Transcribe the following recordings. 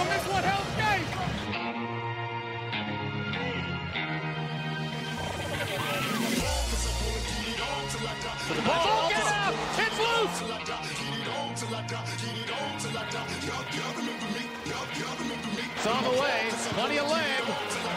this one, Hell's Gate! To the ball, Get out! It's loose! It's on the way. Plenty of leg.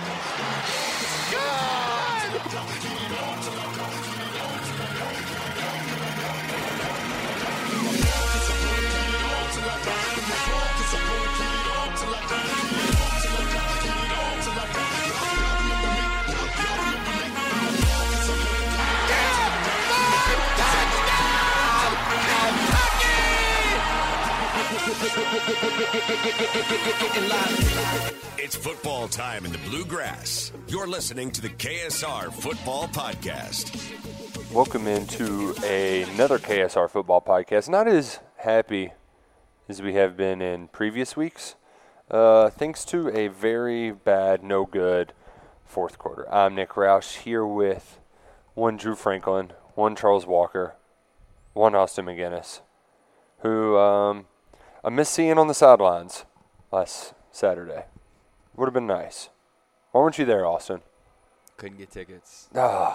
It's football time in the Bluegrass. You're listening to the KSR Football Podcast. Welcome into another KSR Football Podcast. Not as happy as we have been in previous weeks, thanks to a very bad, no good fourth quarter. I'm Nick Roush here with one Drew Franklin, one Charles Walker, one Austin McGinnis, who I missed seeing on the sidelines last Saturday. Would have been nice. Why weren't you there, Austin? Couldn't get tickets.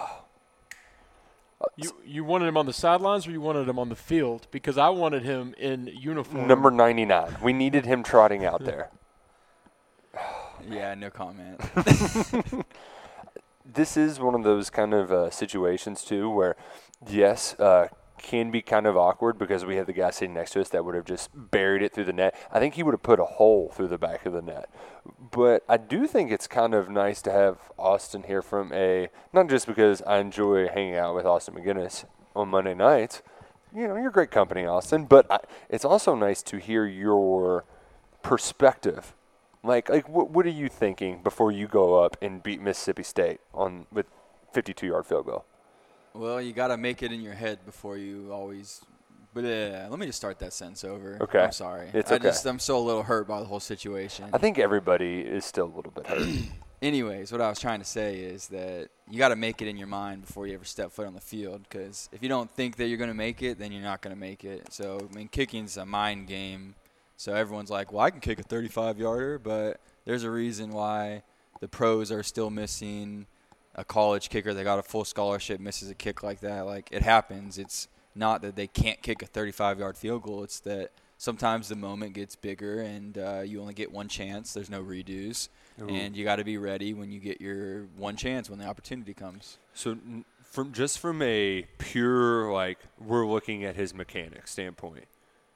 You wanted him on the sidelines or you wanted him on the field? Because I wanted him in uniform. Number 99. We needed him trotting out there. Yeah, no comment. This is one of those kind of situations, too, where, yes, can be kind of awkward because we have the guy sitting next to us that would have just buried it through the net. I think he would have put a hole through the back of the net. But I do think it's kind of nice to have Austin here from not just because I enjoy hanging out with Austin McGinnis on Monday nights. You know, you're great company, Austin. But it's also nice to hear your perspective. Like what are you thinking before you go up and beat Mississippi State with 52-yard field goal? Well, you got to make it in your head before you always – but let me just start that sentence over. Okay. I'm sorry. It's okay. I'm still a little hurt by the whole situation. I think everybody is still a little bit hurt. Anyways, what I was trying to say is that you got to make it in your mind before you ever step foot on the field, because if you don't think that you're going to make it, then you're not going to make it. So, I mean, kicking's a mind game. So everyone's like, well, I can kick a 35-yarder, but there's a reason why the pros are still missing a college kicker that got a full scholarship misses a kick like that. Like, it happens. It's not that they can't kick a 35-yard field goal. It's that sometimes the moment gets bigger and you only get one chance. There's no redos. Ooh. And you got to be ready when you get your one chance when the opportunity comes. So from a pure, like, we're looking at his mechanics standpoint,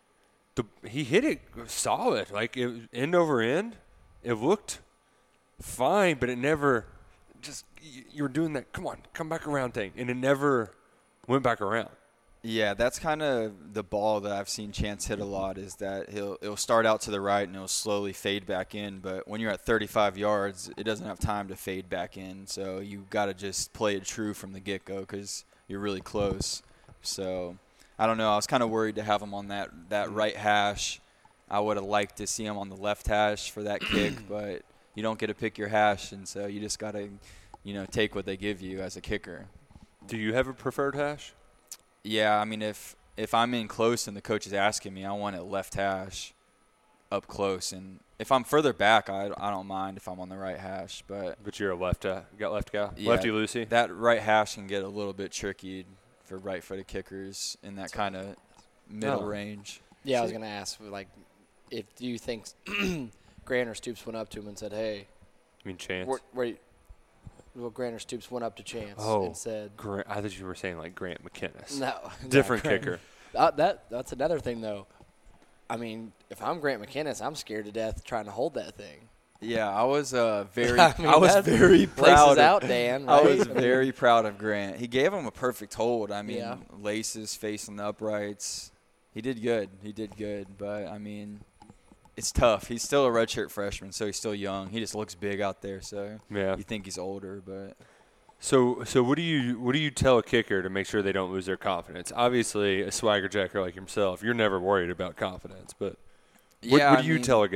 he hit it solid. Like, end over end, it looked fine, but it never – just you were doing that, come on, come back around thing, and it never went back around. Yeah, that's kind of the ball that I've seen Chance hit a lot, is that it'll start out to the right and it'll slowly fade back in. But when you're at 35 yards, it doesn't have time to fade back in. So you got to just play it true from the get-go because you're really close. So I don't know. I was kind of worried to have him on that right hash. I would have liked to see him on the left hash for that kick, but you don't get to pick your hash, and so you just got to, take what they give you as a kicker. Do you have a preferred hash? Yeah, I mean, if I'm in close and the coach is asking me, I want it left hash up close. And if I'm further back, I don't mind if I'm on the right hash. But you're a left guy? Yeah, Lefty loosey? That right hash can get a little bit tricky for right-footed kickers in that kind of middle range. Yeah, I was going to ask, like, do you think Grant or Stoops went up to him and said, hey. You mean Chance? Well, Grant or Stoops went up to Chance and said. I thought you were saying, like, Grant McKinnis. No. Different kicker. That's another thing, though. I mean, if I'm Grant McKinnis, I'm scared to death trying to hold that thing. Yeah, I was very very proud. Out, Dan. Right? I was very proud of Grant. He gave him a perfect hold. I mean, yeah. Laces facing the uprights. He did good. But, I mean, it's tough. He's still a redshirt freshman, so he's still young. He just looks big out there, so you think he's older. But So what do you tell a kicker to make sure they don't lose their confidence? Obviously, a swagger jacker like himself, you're never worried about confidence. But what do you tell a guy?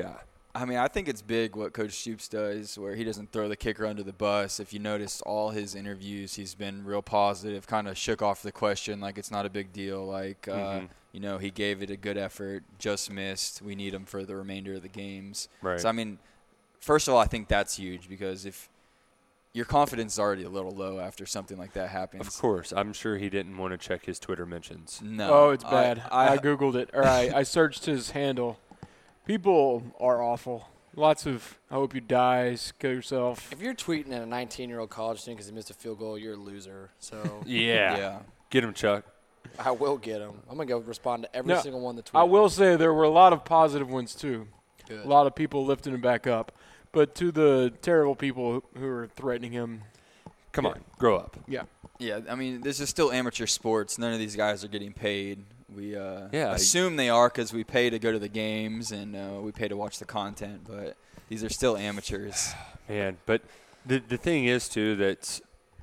I mean, I think it's big what Coach Stoops does where he doesn't throw the kicker under the bus. If you notice all his interviews, he's been real positive, kind of shook off the question like it's not a big deal. Like, he gave it a good effort, just missed. We need him for the remainder of the games. Right. So, I mean, first of all, I think that's huge because if your confidence is already a little low after something like that happens. Of course. I'm sure he didn't want to check his Twitter mentions. No. Oh, it's bad. I I Googled it, or I searched his handle. People are awful. Lots of "I hope you die," "kill yourself." If you're tweeting at a 19-year-old college student because he missed a field goal, you're a loser. So Yeah. Get him, Chuck. I will get him. I'm going to go respond to every No, single one that tweeted. I will say there were a lot of positive ones too. Good. A lot of people lifting him back up. But to the terrible people who are threatening him, Come on, grow up. yeah. Yeah, I mean, this is still amateur sports. None of these guys are getting paid. We Yeah. assume they are because we pay to go to the games and we pay to watch the content, but these are still amateurs. Man, but the thing is, too, that,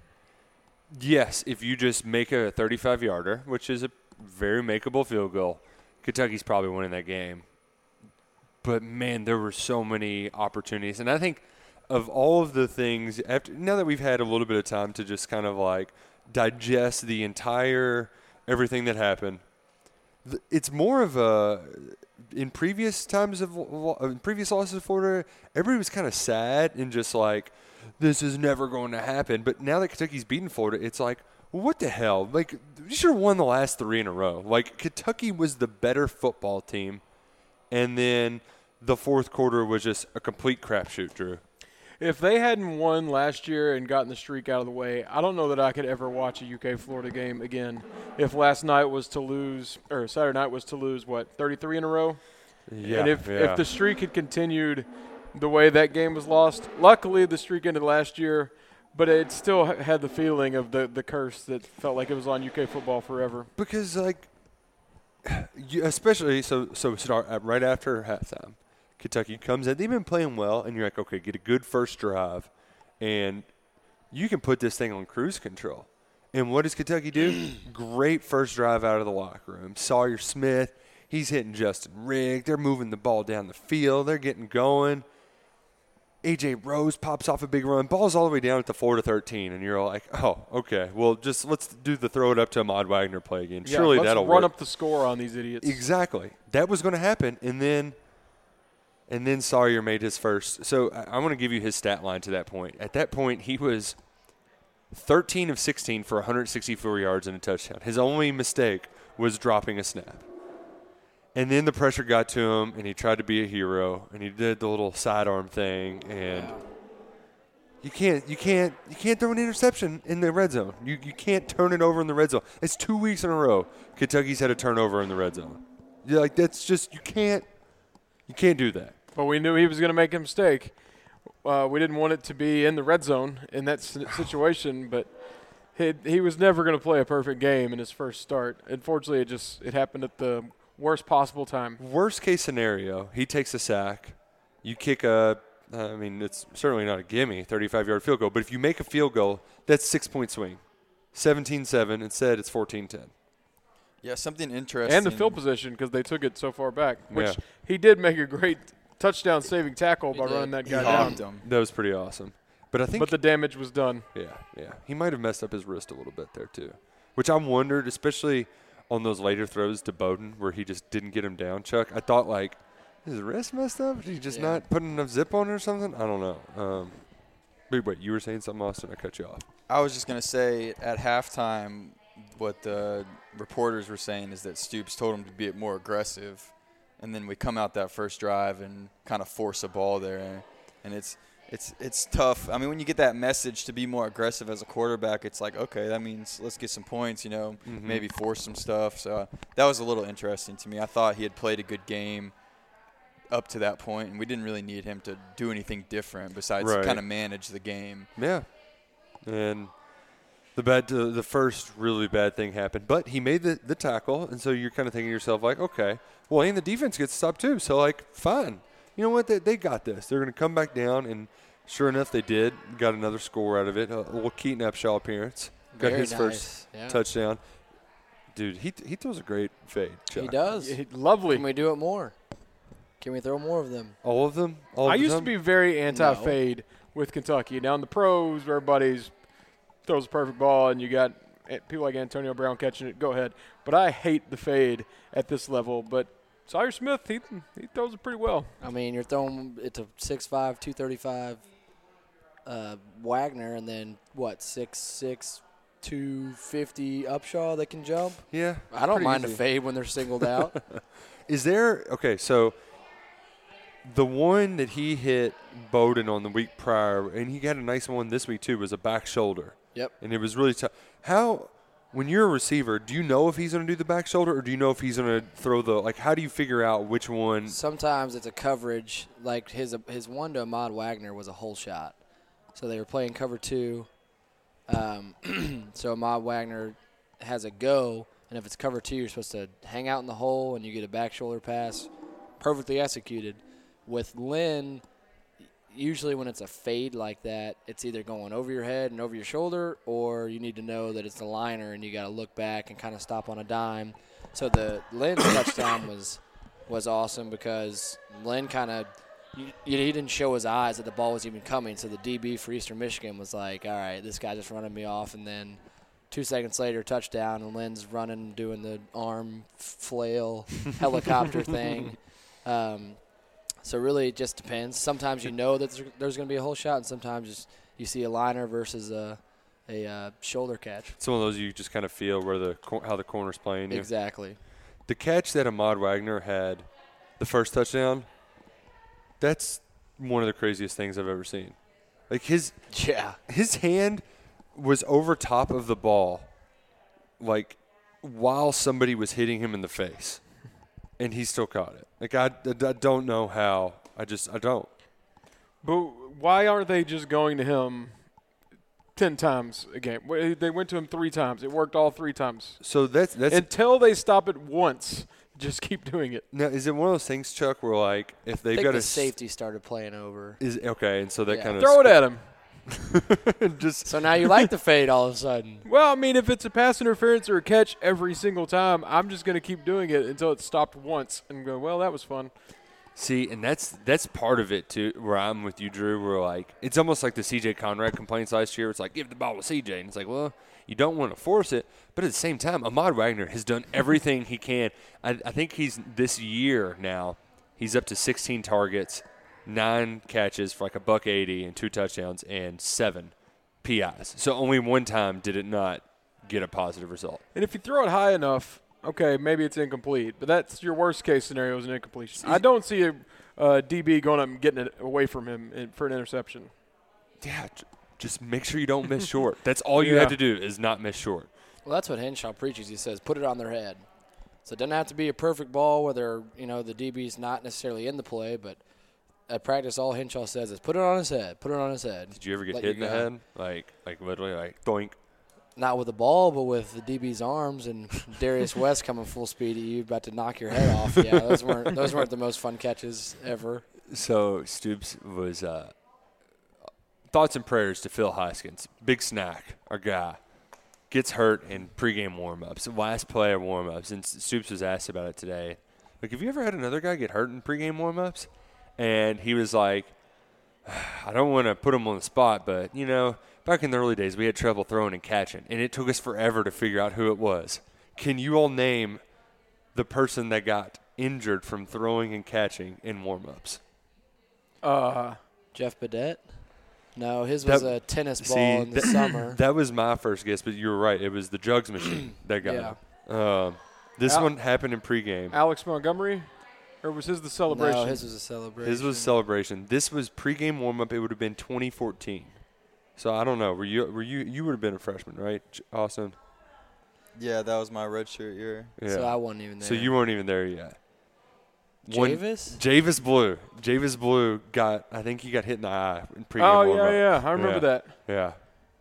yes, if you just make a 35-yarder, which is a very makeable field goal, Kentucky's probably winning that game. But, man, there were so many opportunities. And I think of all of the things, now that we've had a little bit of time to just kind of, like, digest the entire everything that happened, it's more of a – in previous times in previous losses of Florida, everybody was kind of sad and just like, this is never going to happen. But now that Kentucky's beaten Florida, it's like, well, what the hell? Like, you should have won the last 3 in a row. Like, Kentucky was the better football team, and then the fourth quarter was just a complete crapshoot, Drew. If they hadn't won last year and gotten the streak out of the way, I don't know that I could ever watch a UK-Florida game again. If last night was to lose, or Saturday night was to lose, 33 in a row? Yeah, And if the streak had continued the way that game was lost, luckily the streak ended last year, but it still had the feeling of the curse that felt like it was on UK football forever. Because, like, especially so start right after halftime. Kentucky comes in. They've been playing well, and you're like, okay, get a good first drive, and you can put this thing on cruise control. And what does Kentucky do? Great first drive out of the locker room. Sawyer Smith, he's hitting Justin Rigg. They're moving the ball down the field. They're getting going. A.J. Rose pops off a big run. Ball's all the way down at the 4-13, and you're like, oh, okay. Well, just let's do the throw it up to Ahmad Wagner play again. Surely that'll work. Let's run up the score on these idiots. Exactly. That was going to happen, and then Sawyer made his first. So I want to give you his stat line to that point. At that point, he was 13 of 16 for 164 yards and a touchdown. His only mistake was dropping a snap. And then the pressure got to him, and he tried to be a hero, and he did the little sidearm thing. And you can't throw an interception in the red zone. You can't turn it over in the red zone. It's 2 weeks in a row Kentucky's had a turnover in the red zone. You're like, that's just you can't do that. But we knew he was going to make a mistake. We didn't want it to be in the red zone in that situation, but he was never going to play a perfect game in his first start. Unfortunately, it happened at the worst possible time. Worst case scenario, he takes a sack. You kick it's certainly not a gimme, 35-yard field goal. But if you make a field goal, that's 6-point swing. 17-7. Instead, it's 14-10. Yeah, something interesting. And the field position because they took it so far back, which he did make a great touchdown-saving tackle by running that guy down. Him. That was pretty awesome. But I think But the damage was done. Yeah. He might have messed up his wrist a little bit there too, which I wondered, especially on those later throws to Bowden where he just didn't get him down, Chuck. I thought, like, is his wrist messed up? Is he just not putting enough zip on it or something? I don't know. But wait, you were saying something, Austin? I cut you off. I was just going to say at halftime what the reporters were saying is that Stoops told him to be more aggressive, and then we come out that first drive and kind of force a ball there, and it's tough. I mean, when you get that message to be more aggressive as a quarterback, it's like, okay, that means let's get some points, maybe force some stuff. So that was a little interesting to me. I thought he had played a good game up to that point, and we didn't really need him to do anything different besides kind of manage the game. Yeah, and the first really bad thing happened, but he made the tackle, and so you're kind of thinking to yourself, like, okay, well, and the defense gets stopped too, so, like, fine. You know what? They got this. They're going to come back down, and sure enough, they did. Got another score out of it. A little Keaton Upshaw appearance. Got his first touchdown. Dude, he throws a great fade. Chuck. He does. Lovely. Can we do it more? Can we throw more of them? All of them? I used to be very anti-fade with Kentucky. Now in the pros, where everybody throws a perfect ball and you got people like Antonio Brown catching it, go ahead. But I hate the fade at this level. But Sawyer Smith, he throws it pretty well. I mean, you're throwing it to 6'5", 235 Wagner, and then, 6'6", 250 Upshaw that can jump? Yeah. I don't pretty mind easy. a fade when they're singled out. Is there – okay, so the one that he hit Bowden on the week prior, and he got a nice one this week too, was a back shoulder. Yep. And it was really tough. How – when you're a receiver, do you know if he's going to do the back shoulder, or do you know if he's going to throw the – like, how do you figure out which one? Sometimes it's a coverage. Like his one to Ahmad Wagner was a hole shot. So they were playing cover 2. So Ahmad Wagner has a go, and if it's cover 2, you're supposed to hang out in the hole, and you get a back shoulder pass, perfectly executed. With Lynn, usually when it's a fade like that, it's either going over your head and over your shoulder, or you need to know that it's the liner, and you got to look back and kind of stop on a dime. So the Lynn's touchdown was awesome because Lynn kind of he didn't show his eyes that the ball was even coming. So the DB for Eastern Michigan was like, all right, this guy just running me off. And then 2 seconds later, touchdown, and Lynn's running, doing the arm flail helicopter thing. So really it just depends. Sometimes you know that there's going to be a hole shot, and sometimes you see a liner versus a shoulder catch. It's one of those you just kind of feel where how the corner's playing you. Exactly. The catch that Ahmad Wagner had, the first touchdown, that's one of the craziest things I've ever seen. Like his hand was over top of the ball, like while somebody was hitting him in the face, and he still caught it. Like I don't know how. I don't. But why aren't they just going to him 10 times a game? They went to him 3 times. It worked all 3 times. So that's until they stop it once. Just keep doing it. Now, is it one of those things, Chuck, where like if they've I think got the a safety started playing over. Is okay, and so that kind of throw it at him. So now you like the fade all of a sudden. Well, I mean, if it's a pass interference or a catch every single time, I'm just going to keep doing it until it's stopped once and go, well, that was fun. See, and that's part of it too. Where I'm with you, Drew. Where like it's almost like the C.J. Conrad complaints last year. It's like give the ball to C.J. and it's like, well, you don't want to force it, but at the same time, Ahmad Wagner has done everything he can. I think he's this year now. He's up to 16 targets, 9 catches for like $180 and 2 touchdowns and 7 PIs. So only one time did it not get a positive result. And if you throw it high enough, okay, maybe it's incomplete, but that's your worst case scenario is an incompletion. I don't see a DB going up and getting it away from him for an interception. Yeah, just make sure you don't miss short. That's all you have to do is not miss short. Well, that's what Henshaw preaches. He says put it on their head. So it doesn't have to be a perfect ball where the DB's not necessarily in the play, but at practice all Henshaw says is put it on his head, put it on his head. Did you ever get hit in the head? Like literally like doink? Not with the ball, but with the DB's arms and Darius West coming full speed at you, about to knock your head off. Yeah, those weren't the most fun catches ever. So Stoops was thoughts and prayers to Phil Hoskins. Big Snack, our guy, gets hurt in pregame warm-ups, last play of warm-ups, and Stoops was asked about it today. Like, have you ever had another guy get hurt in pregame warm-ups? And he was like, I don't want to put him on the spot, but, back in the early days, we had trouble throwing and catching, and it took us forever to figure out who it was. Can you all name the person that got injured from throwing and catching in warm-ups? Jeff Badette? No, his was a tennis ball in the summer. That was my first guess, but you were right. It was the jugs machine that got him. This one happened in pregame. Alex Montgomery? Or was his the celebration? No, his was a celebration. His was a celebration. This was pregame warm-up. It would have been 2014. So I don't know. You would have been a freshman, right, Austin? Yeah, that was my redshirt year. Yeah. So I wasn't even there. So you weren't even there yet. Javis Blue. Javis Blue I think he got hit in the eye in pregame warm-up. Oh, yeah. I remember that. Yeah.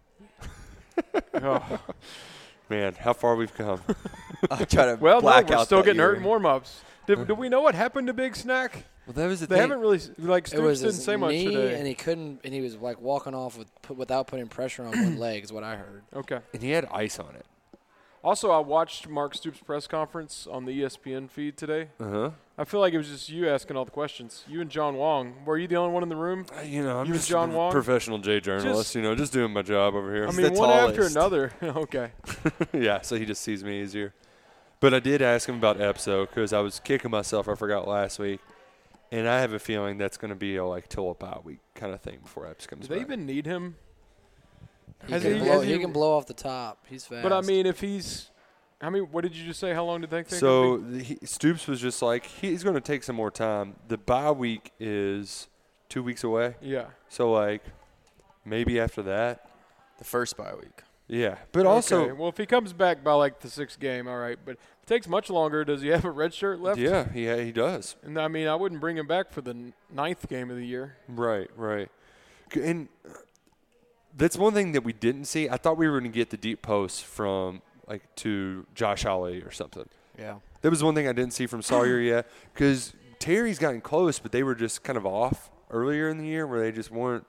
Oh. Man, how far we've come. I'll try to we're out still that getting year. hurt in warm-ups. Do we know what happened to Big Snack? Well, that was the they thing. haven't really Stoops it was didn't his say much knee, today. and he couldn't, and he was like walking off without putting pressure on one leg, is what I heard. Okay. And he had ice on it. Also, I watched Mark Stoops' press conference on the ESPN feed today. Uh-huh. I feel like it was just you asking all the questions. You and John Wong. Were you the only one in the room? I'm You and just John a Wong? professional J journalist, just doing my job over here. I mean, the one after tallest. another. Okay. Yeah, so he just sees me easier. But I did ask him about Epso because I was kicking myself. I forgot last week. And I have a feeling that's going to be till a bye week kind of thing before Epps comes Do they back. even need him? He Has can, he- blow, has he he- can blow off the top. He's fast. But, I mean, if he's – what did you just say? How long did they think? So Stoops was just like, he's going to take some more time. The bye week is 2 weeks away. Yeah. So, maybe after that. The first bye week. Yeah. But also Okay. Well, if he comes back by, the 6th game, all right. But if it takes much longer, does he have a red shirt left? yeah, he does. And, I mean, I wouldn't bring him back for the 9th game of the year. Right. And that's one thing that we didn't see. I thought we were going to get the deep post from to Josh Hawley or something. Yeah. That was one thing I didn't see from Sawyer yet because Terry's gotten close, but they were just kind of off earlier in the year where they just weren't.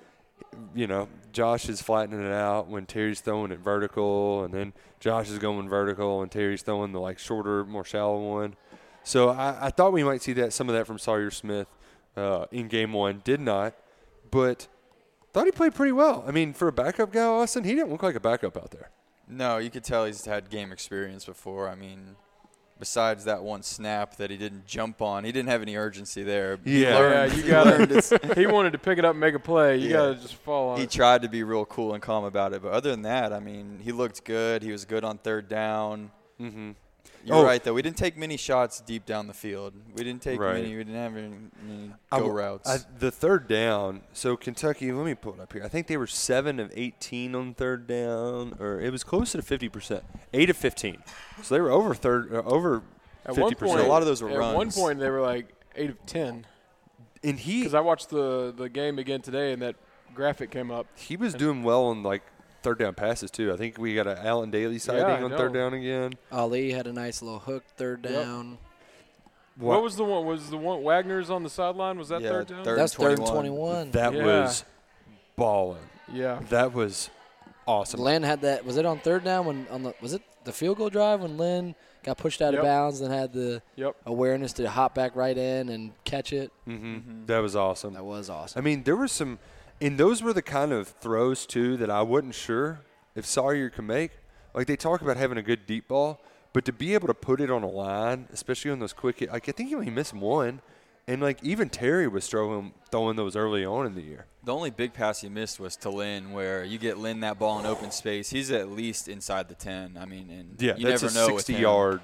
Josh is flattening it out when Terry's throwing it vertical, and then Josh is going vertical, and Terry's throwing the shorter, more shallow one. So I thought we might see some of that from Sawyer Smith in game one. Did not, but thought he played pretty well. I mean, for a backup guy, Austin, he didn't look like a backup out there. No, you could tell he's had game experience before. I mean, besides that one snap that he didn't jump on, he didn't have any urgency there. He Yeah. learned- you he got learned it's- to – he wanted to pick it up and make a play. You Yeah. got to just fall on He it. tried to be real cool and calm about it. But other than that, I mean, he looked good. He was good on third down. Mm-hmm. You're right, though. We didn't take many shots deep down the field. We didn't take Right. many. We didn't have any go routes. The third down, so Kentucky, let me pull it up here. I think they were 7 of 18 on third down, or it was closer to 50%, 8 of 15. So they were over At 50%. one point, A lot of those were at one runs. point, they were 8 of 10. And Because I watched the game again today, and that graphic came up. he was doing well on third down passes too. I think we got an Allen Daly sighting I on know. third down again. Ali had a nice little hook third Yep. down. What was the one? Was the one Wagner's on the sideline? Was that Yeah, third down? third. That's third and 21. 21. That Yeah. was balling. Yeah. That was awesome. Lynn had that. Was it on third down was it the field goal drive when Lynn got pushed out Yep. of bounds and had the Yep. awareness to hop back right in and catch it? Mm-hmm. That was awesome. That was awesome. I mean, there were some, and those were the kind of throws too that I wasn't sure if Sawyer could make. They talk about having a good deep ball, but to be able to put it on a line, especially on those quick hit, I think he only missed one, and even Terry was throwing those early on in the year. The only big pass he missed was to Lynn, where you get Lynn that ball in open space. He's at least inside the 10. I mean, and Yeah, you that's never a know with him. 60-yard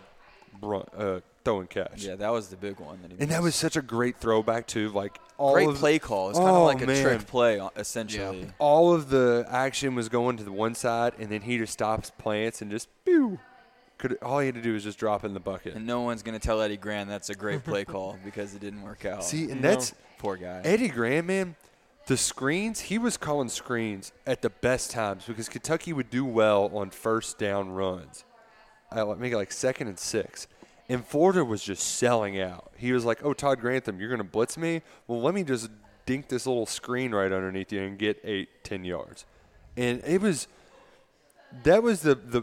throw and catch. Yeah, that was the big one that he And missed. that was such a great throwback too. All great of play call. It's kind Oh, of like a man. trick play, essentially. all of the action was going to the one side, and then he just stops, plants, and just pew. All he had to do was just drop in the bucket. And no one's going to tell Eddie Graham that's a great play call because it didn't work out. See, and No. that's Poor guy. Eddie Graham, man. The screens, he was calling screens at the best times because Kentucky would do well on first down runs. Make it 2nd and 6. And Florida was just selling out. He was like, oh, Todd Grantham, you're going to blitz me? Well, let me just dink this little screen right underneath you and get 8-10 yards. And that's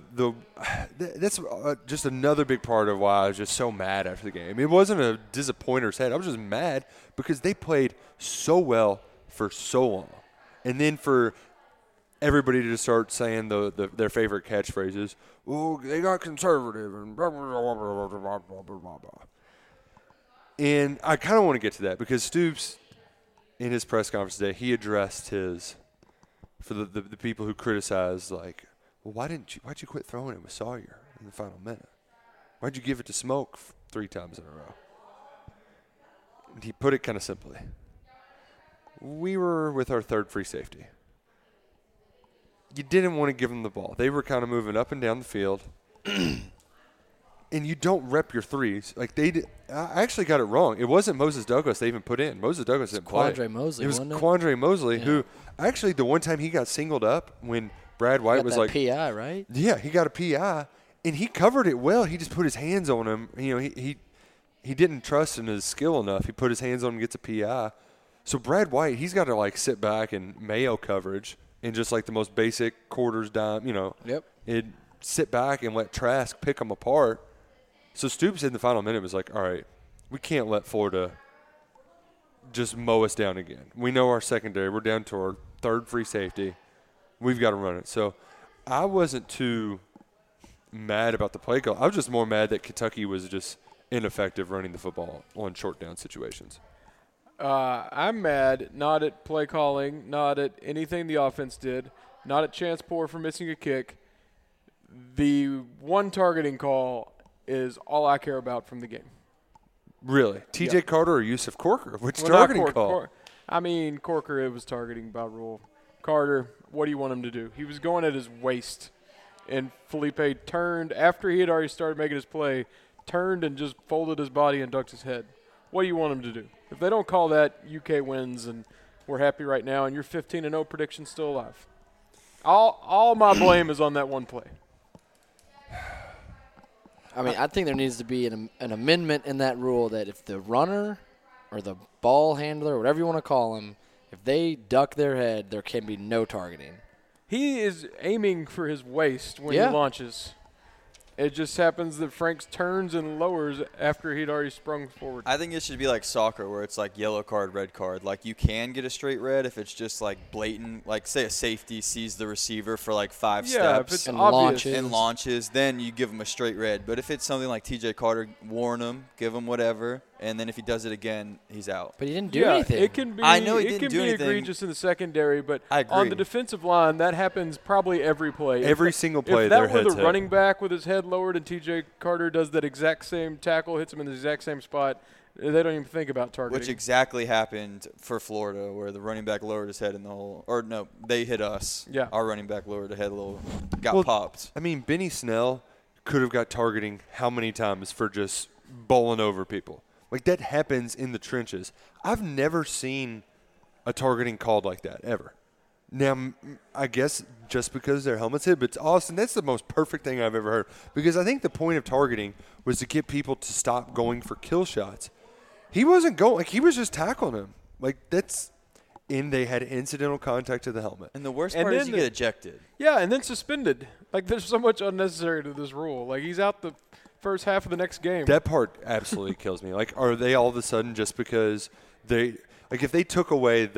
just another big part of why I was just so mad after the game. It wasn't a disappointer's head. I was just mad because they played so well for so long. And then for everybody to start saying their favorite catchphrases, oh, they got conservative and blah, blah, blah, blah, blah, blah, blah, blah, blah. And I kind of want to get to that because Stoops, in his press conference today, he addressed for the people who criticized, well, why'd you quit throwing it with Sawyer in the final minute? Why'd you give it to Smoke 3 times in a row? And he put it kind of simply. We were with our third free safety. You didn't want to give them the ball. They were kind of moving up and down the field. And you don't rep your threes. I actually got it wrong. It wasn't Moses Douglas they even put in. Moses Douglas didn't play. Quandre Mosley, It was wasn't it? Quandre Mosley, Yeah. who actually the one time he got singled up when Brad White Got was that like, PI, right? yeah, he got a PI, and he covered it well. He just put his hands on him. He didn't trust in his skill enough. He put his hands on him and gets a PI. So Brad White, he's got to sit back and Mayo coverage in just the most basic quarters dime. Yep. sit back and let Trask pick them apart. So Stoops in the final minute was like, all right, we can't let Florida just mow us down again. We know our secondary. We're down to our third free safety. We've got to run it. So I wasn't too mad about the play call. I was just more mad that Kentucky was just ineffective running the football on short down situations. I'm mad not at play calling, not at anything the offense did, not at Chance Poore for missing a kick. The one targeting call is all I care about from the game. Really? T.J. Carter or Yusuf Corker? Which Well, targeting call? Corker, it was targeting by rule. Carter, what do you want him to do? He was going at his waist, and Felipe turned after he had already started making his play, turned and just folded his body and ducked his head. What do you want him to do? If they don't call that, UK wins, and we're happy right now, and your 15-0 prediction's still alive. All my blame is on that one play. I mean, I think there needs to be an amendment in that rule that if the runner or the ball handler, whatever you want to call him, if they duck their head, there can be no targeting. He is aiming for his waist when he launches. It just happens that Franks turns and lowers after he'd already sprung forward. I think it should be like soccer where it's like yellow card, red card. Like you can get a straight red if it's just like blatant. Like say a safety sees the receiver for like 5 steps if it's and obvious. launches, then you give him a straight red. But if it's something like T.J. Carter, warn him, give him whatever, and then if he does it again, he's out. But he didn't do anything. It can be, I know he it didn't can do be anything. egregious in the secondary, but I agree. on the defensive line, that happens probably every play. Every single play, if their that were head's the hit. running back with his head lowered and T.J. Carter does that exact same tackle, hits him in the exact same spot, they don't even think about targeting. Which exactly happened for Florida, where the running back lowered his head in the hole. Or no, they hit us. Yeah. Our running back lowered his head a little, got popped. I mean, Benny Snell could have got targeting how many times for just bowling over people? Like, that happens in the trenches. I've never seen a targeting called like that, ever. Now, I guess just because their helmets hit, but Austin, that's the most perfect thing I've ever heard. Because I think the point of targeting was to get people to stop going for kill shots. He wasn't going, like, he was just tackling him. Like, that's, and they had incidental contact to the helmet. And the worst And part is then you get ejected. Yeah, and then suspended. Like, there's so much unnecessary to this rule. Like, he's out the first half of the next game. That part absolutely kills me. Like, are they all of a sudden just because they, like, if they took away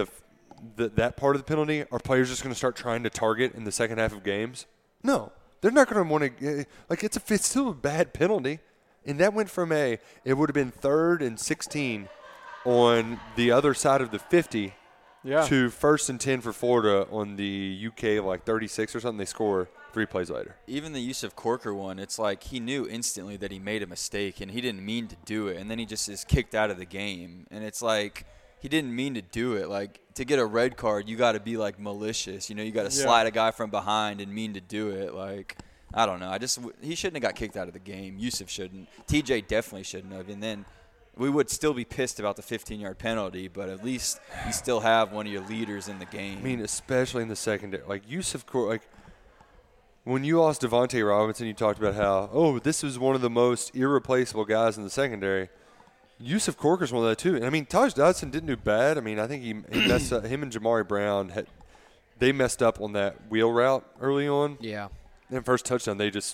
that part of the penalty, are players just going to start trying to target in the second half of games? No. They're not going to want to – like, it's still a bad penalty. And that went from it would have been 3rd and 16 on the other side of the 50 to 1st and 10 for Florida on the UK, like 36 or something. They score 3 plays later. Even the Yusuf Corker one, it's like he knew instantly that he made a mistake, and he didn't mean to do it. And then he just is kicked out of the game. And it's like – he didn't mean to do it. Like, to get a red card, you got to be, like, malicious. You know, you got to slide a guy from behind and mean to do it. Like, I don't know. He shouldn't have got kicked out of the game. Yusuf shouldn't. TJ definitely shouldn't have. And then we would still be pissed about the 15-yard penalty, but at least you still have one of your leaders in the game. I mean, especially in the secondary. Like, Yusuf, like, when you lost Devontae Robinson, you talked about how, this was one of the most irreplaceable guys in the secondary. Yusuf Corker's one of that too. And I mean, Taj Dodson didn't do bad. I mean, I think he messed up. Him and Jamari Brown they messed up on that wheel route early on. Yeah. And first touchdown,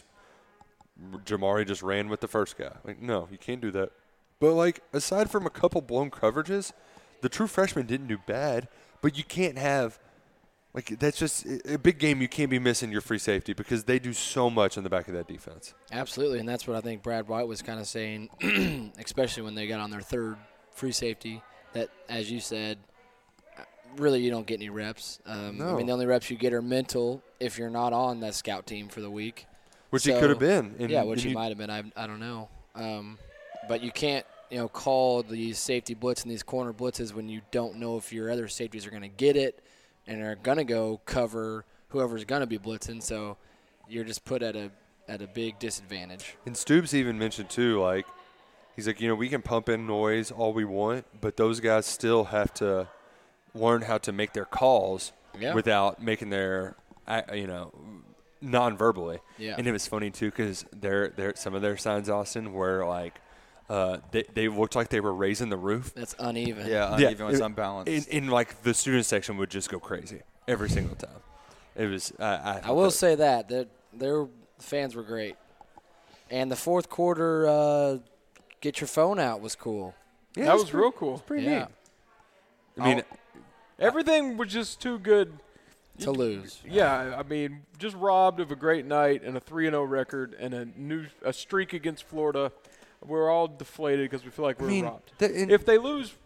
Jamari just ran with the first guy. Like, no, you can't do that. But like, aside from a couple blown coverages, the true freshman didn't do bad. But you can't have, like, that's just a big game. You can't be missing your free safety because they do so much in the back of that defense. Absolutely, and that's what I think Brad White was kind of saying, especially when they got on their 3rd free safety, that, as you said, really you don't get any reps. No. I mean, the only reps you get are mental if you're not on that scout team for the week. Which he could have been. Which he might have been. I don't know. But you can't, call these safety blitz and these corner blitzes when you don't know if your other safeties are going to get it and are going to go cover whoever's going to be blitzing. So you're just put at a big disadvantage. And Stoops even mentioned too, like, he's like, we can pump in noise all we want, but those guys still have to learn how to make their calls without making their, non-verbally. Yeah. And it was funny too because some of their signs, Austin, were like, they looked like they were raising the roof. That's uneven. Yeah, uneven. It's unbalanced. In like the student section would just go crazy every single time. It was. I will say that they're The fans were great. And the fourth quarter, get your phone out was cool. Yeah, that was real cool. Pretty Yeah. neat. I mean, Everything was just too good To lose. Yeah, I mean, just robbed of a great night and a 3-0 record and a streak against Florida. We're all deflated because we feel like we're robbed. If they lose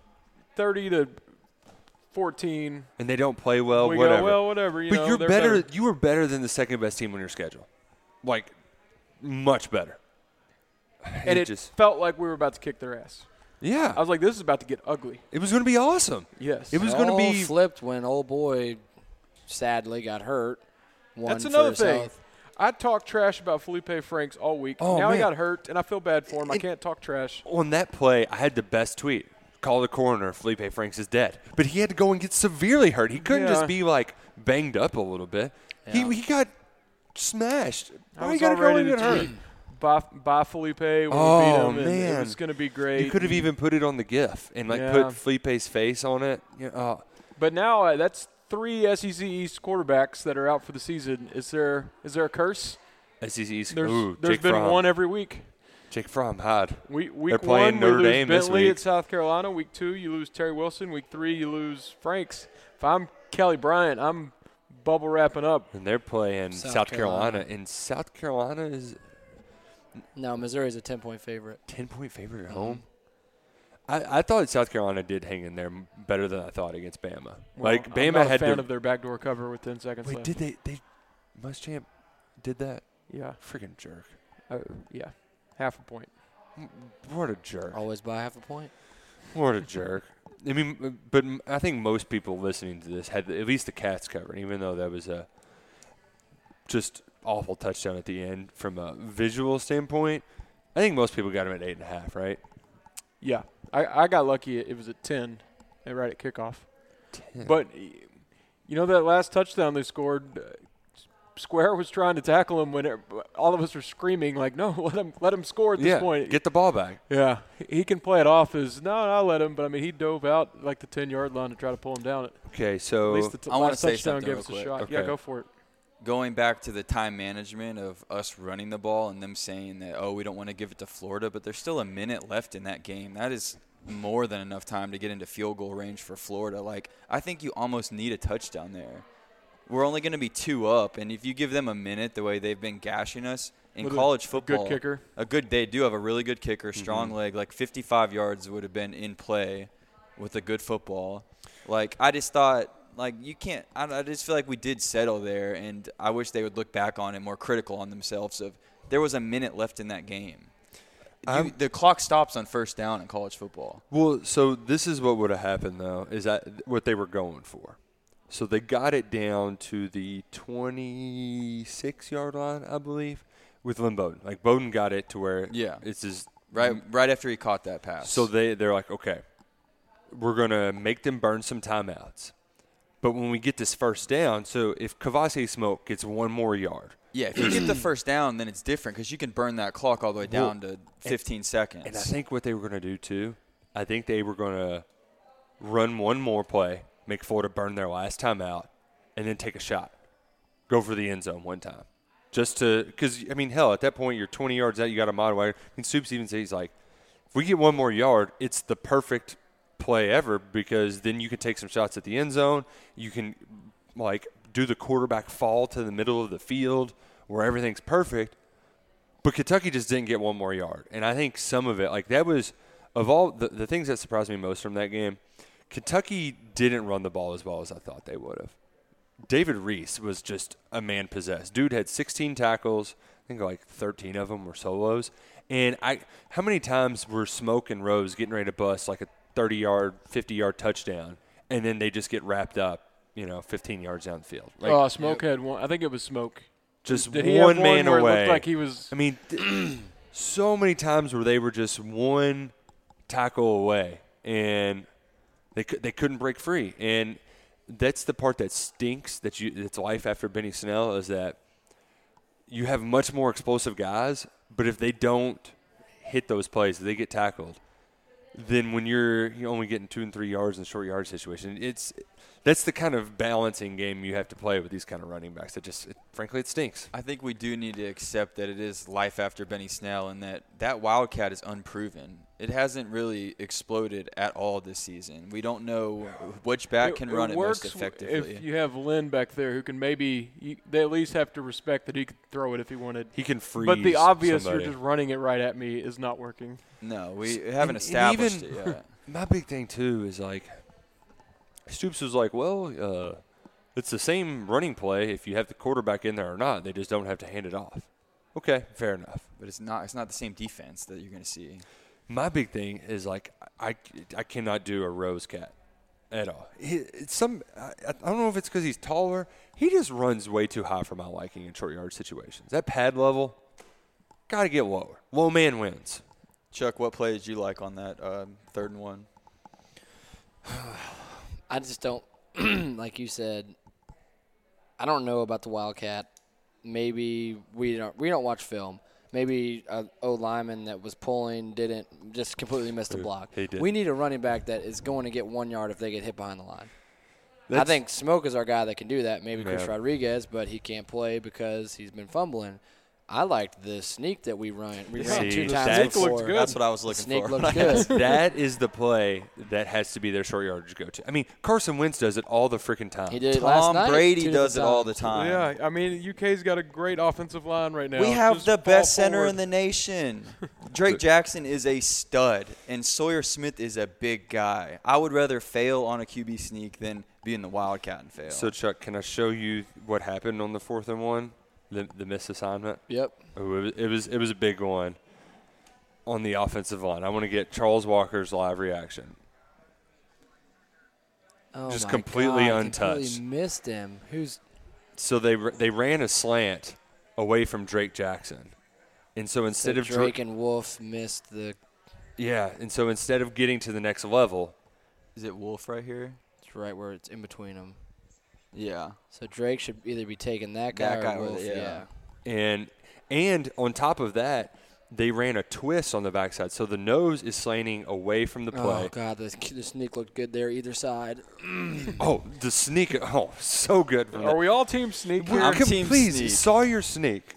30-14, and they don't play well, we whatever. go, well, whatever. But you're better. You were better than the second best team on your schedule, like much better. And it felt like we were about to kick their ass. Yeah, I was like, this is about to get ugly. it was going to be awesome. Yes, It was going to All be flipped when old boy sadly got hurt. That's another thing. I talked trash about Felipe Franks all week. Oh, now he man. got hurt, and I feel bad for him. I can't talk trash. on that play. I had the best tweet. Call the coroner. Felipe Franks is dead. But he had to go and get severely hurt. He couldn't Yeah. just be like banged up a little bit. Yeah. He got smashed. I Why was you got to all go ready and to get hurt? tweet, Bye, Felipe. When we beat Oh, him, and man. it was going to be great. You could have even put it on the GIF and like Yeah. put Felipe's face on it. Yeah, But now that's 3 SEC East quarterbacks that are out for the season. Is there a curse? SEC East. There's Ooh, been Jake Fromm. one every week. Jake Fromm hard. Week They're playing 1, Notre we lose Dame this Bentley week. at South Carolina. Week 2, you lose Terry Wilson. Week 3, you lose Franks. If I'm Kelly Bryant, I'm bubble wrapping up. And they're playing South South Carolina. Carolina. And South Carolina is No, Missouri's a 10-point favorite. 10-point favorite at home. I thought South Carolina did hang in there better than I thought against Bama. Well, like I'm Bama not a had fan to. of their backdoor cover with 10 seconds Wait, left. did they? Muschamp did that? Yeah, Freaking jerk! yeah, half a point. What a jerk! Always by half a point. What a jerk! I mean, but I think most people listening to this had at least the Cats covered, even though that was a just awful touchdown at the end from a visual standpoint. I think most people got him at 8.5, right? Yeah, I got lucky. It was at 10, right at kickoff. 10. But you know that last touchdown they scored. Square was trying to tackle him when all of us were screaming like, "No, let him score at this point." Get the ball back. Yeah, he can play it off as no, I'll let him. But I mean, he dove out like the 10-yard line to try to pull him down. Okay, so At least the I wanna last say touchdown something gave real us a quick. shot. Okay. Yeah, go for it. Going back to the time management of us running the ball and them saying that, oh, we don't want to give it to Florida, but there's still a minute left in that game. That is more than enough time to get into field goal range for Florida. Like, I think you almost need a touchdown there. We're only going to be 2 up, and if you give them a minute the way they've been gashing us in With college a football. good kicker. They do have a really good kicker, strong leg. Like 55 yards would have been in play with a good football. Like, I just thought, like, you can't – I just feel like we did settle there, and I wish they would look back on it more critical on themselves of there was a minute left in that game. The clock stops on first down in college football. Well, so this is what would have happened, though, is that what they were going for. So they got it down to the 26-yard line, I believe, with Lynn Bowden. Like, Bowden got it to where it's his Right after he caught that pass. So they're like, okay, we're going to make them burn some timeouts. But when we get this first down, so if Kavasi Smoke gets 1 more yard. Yeah, if you get the first down, then it's different because you can burn that clock all the way down to 15 seconds. And I think what they were going to do, too, I think they were going to run 1 more play, make Florida burn their last timeout, and then take a shot. Go for the end zone 1 time. Just to – because, I mean, hell, at that point, you're 20 yards out, you got a moderator. I mean, Soups even says, he's like, if we get 1 more yard, it's the perfect play ever because then you can take some shots at the end zone. You can, like, do the quarterback fall to the middle of the field where everything's perfect. But Kentucky just didn't get 1 more yard. And I think some of it, like, that was – of all the things that surprised me most from that game, Kentucky didn't run the ball as well as I thought they would have. David Reese was just a man possessed. Dude had 16 tackles. I think like 13 of them were solos. And how many times were Smoke and Rose getting ready to bust like a 30-yard, 50-yard touchdown, and then they just get wrapped up, 15 yards down the field? Like, Smoke had one. I think it was Smoke. just Did he have one man where it away. looked like he was. I mean, so many times where they were just 1 tackle away, and they couldn't break free. And that's the part that stinks. That's life after Benny Snell is that you have much more explosive guys, but if they don't hit those plays, if they get tackled, then when you're only getting 2 and 3 yards in short yard situation, that's the kind of balancing game you have to play with these kind of running backs. Frankly, it stinks. I think we do need to accept that it is life after Benny Snell and that Wildcat is unproven. It hasn't really exploded at all this season. We don't know which back can run it most effectively. If you have Lynn back there who can they at least have to respect that he could throw it if he wanted. He can freeze. But the obvious somebody. you're just running it right at me is not working. No, we haven't established it yet. My big thing, too, is Stoops was like, well, it's the same running play if you have the quarterback in there or not. They just don't have to hand it off. Okay, fair enough. But it's not the same defense that you're going to see. My big thing is I cannot do a Rose Cat at all. I don't know if it's because he's taller. He just runs way too high for my liking in short yard situations. That pad level, got to get lower. Low man wins. Chuck, what play did you like on that 3rd and 1? I just don't, like you said, I don't know about the Wildcat. Maybe we don't watch film. Maybe an O-lineman that was pulling just completely missed the block. He did. We need a running back that is going to get 1 yard if they get hit behind the line. I think Smoke is our guy that can do that. Maybe Chris Rodriguez, but he can't play because he's been fumbling. I liked the sneak that we ran. We ran 2 times before. Looked good. That's what I was looking Sneak for. looked good. That is the play that has to be their short yardage go-to. I mean, Carson Wentz does it all the freaking time. He did it last night. Tom Brady 2 does it all times. the time. Yeah, I mean, UK's got a great offensive line right now. We have Just the fall best center forward. in the nation. Drake Jackson is a stud, and Sawyer Smith is a big guy. I would rather fail on a QB sneak than be in the Wildcat and fail. So, Chuck, can I show you what happened on the 4th and 1? The missed assignment? Yep. Oh, it was a big one on the offensive line. I want to get Charles Walker's live reaction. Oh Just my completely God, untouched. Completely missed him. So they ran a slant away from Drake Jackson. And so instead of Drake and Wolf missed the and so instead of getting to the next level, is it Wolf right here? it's right where it's in between them. Yeah. So Drake should either be taking that guy or Wolf. yeah. and on top of that, they ran a twist on the backside. So the nose is slanting away from the play. Oh, God, the sneak looked good there either side. Oh, the sneak. Oh, so good. From Are we all team sneak here? I'm team please, sneak. Sawyer sneak.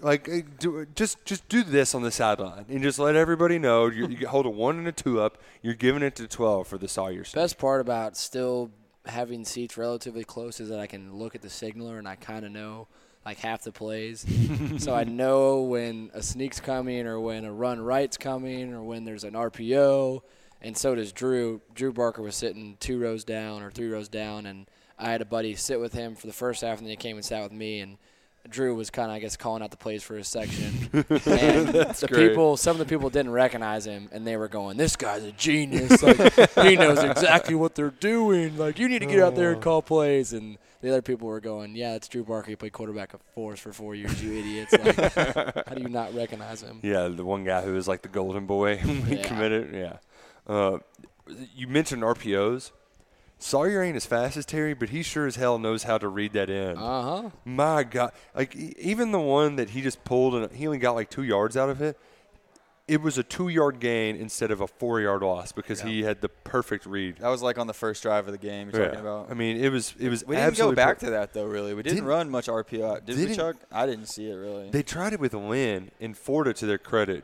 Just do this on the sideline and just let everybody know you hold a 1 and a 2 up. You're giving it to 12 for the Sawyer sneak. Best part about still having seats relatively close is that I can look at the signaler and I kind of know like half the plays. So I know when a sneak's coming or when a run right's coming or when there's an RPO. And so does Drew. Drew Barker was sitting 2 rows down or 3 rows down, and I had a buddy sit with him for the first half, and then he came and sat with me, and Drew was kind of, I guess, calling out the plays for his section. And some of the people didn't recognize him, and they were going, "This guy's a genius. Like, he knows exactly what they're doing. Like, you need to get out there and call plays." And the other people were going, "Yeah, it's Drew Barker. He played quarterback for us for 4 years, you idiots. Like, how do you not recognize him?" Yeah, the one guy who was like the golden boy when he committed. Yeah. You mentioned RPOs. Sawyer ain't as fast as Terry, but he sure as hell knows how to read that in. Uh-huh. My God. Like, even the one that he just pulled, and he only got like 2 yards out of it, it was a 2-yard gain instead of a 4-yard loss because he had the perfect read. That was like on the first drive of the game you're talking about. I mean, it was We didn't go absolutely back to that, though, really. We didn't Didn't- run much RPO. Did we, didn't- Chuck? I didn't see it, really. They tried it with Lynn, and Florida, to their credit,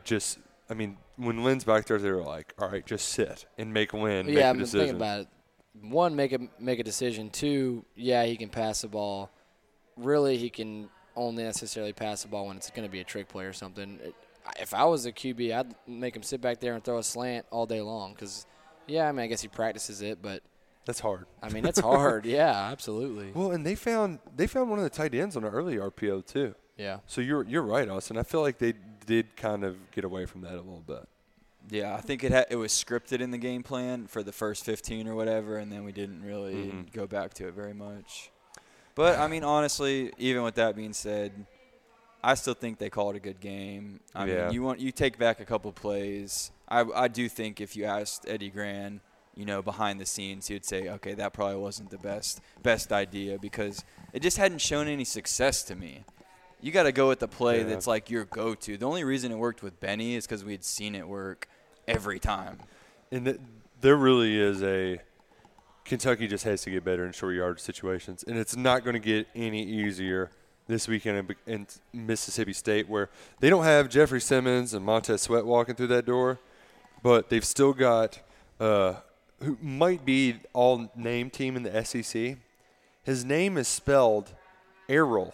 when Lynn's back there, they were like, all right, just sit and make Lynn make Yeah, a I'm decision. thinking about it. 1, make a decision. 2, yeah, he can pass the ball. Really, he can only necessarily pass the ball when it's going to be a trick play or something. If I was a QB, I'd make him sit back there and throw a slant all day long because, I guess he practices it, but That's hard. I mean, it's hard. Yeah, absolutely. Well, and they found one of the tight ends on an early RPO too. Yeah. So you're right, Austin. I feel like they did kind of get away from that a little bit. Yeah, I think it was scripted in the game plan for the first 15 or whatever, and then we didn't really go back to it very much. But, I mean, honestly, even with that being said, I still think they called a good game. I mean, you take back a couple plays. I do think if you asked Eddie Gran, behind the scenes, he would say, okay, that probably wasn't the best idea because it just hadn't shown any success to me. You got to go with the play that's like your go-to. The only reason it worked with Benny is because we had seen it work every time. And there really is Kentucky just has to get better in short yardage situations, and it's not going to get any easier this weekend in Mississippi State, where they don't have Jeffrey Simmons and Montez Sweat walking through that door, but they've still got who might be all-name team in the SEC. His name is spelled Errol,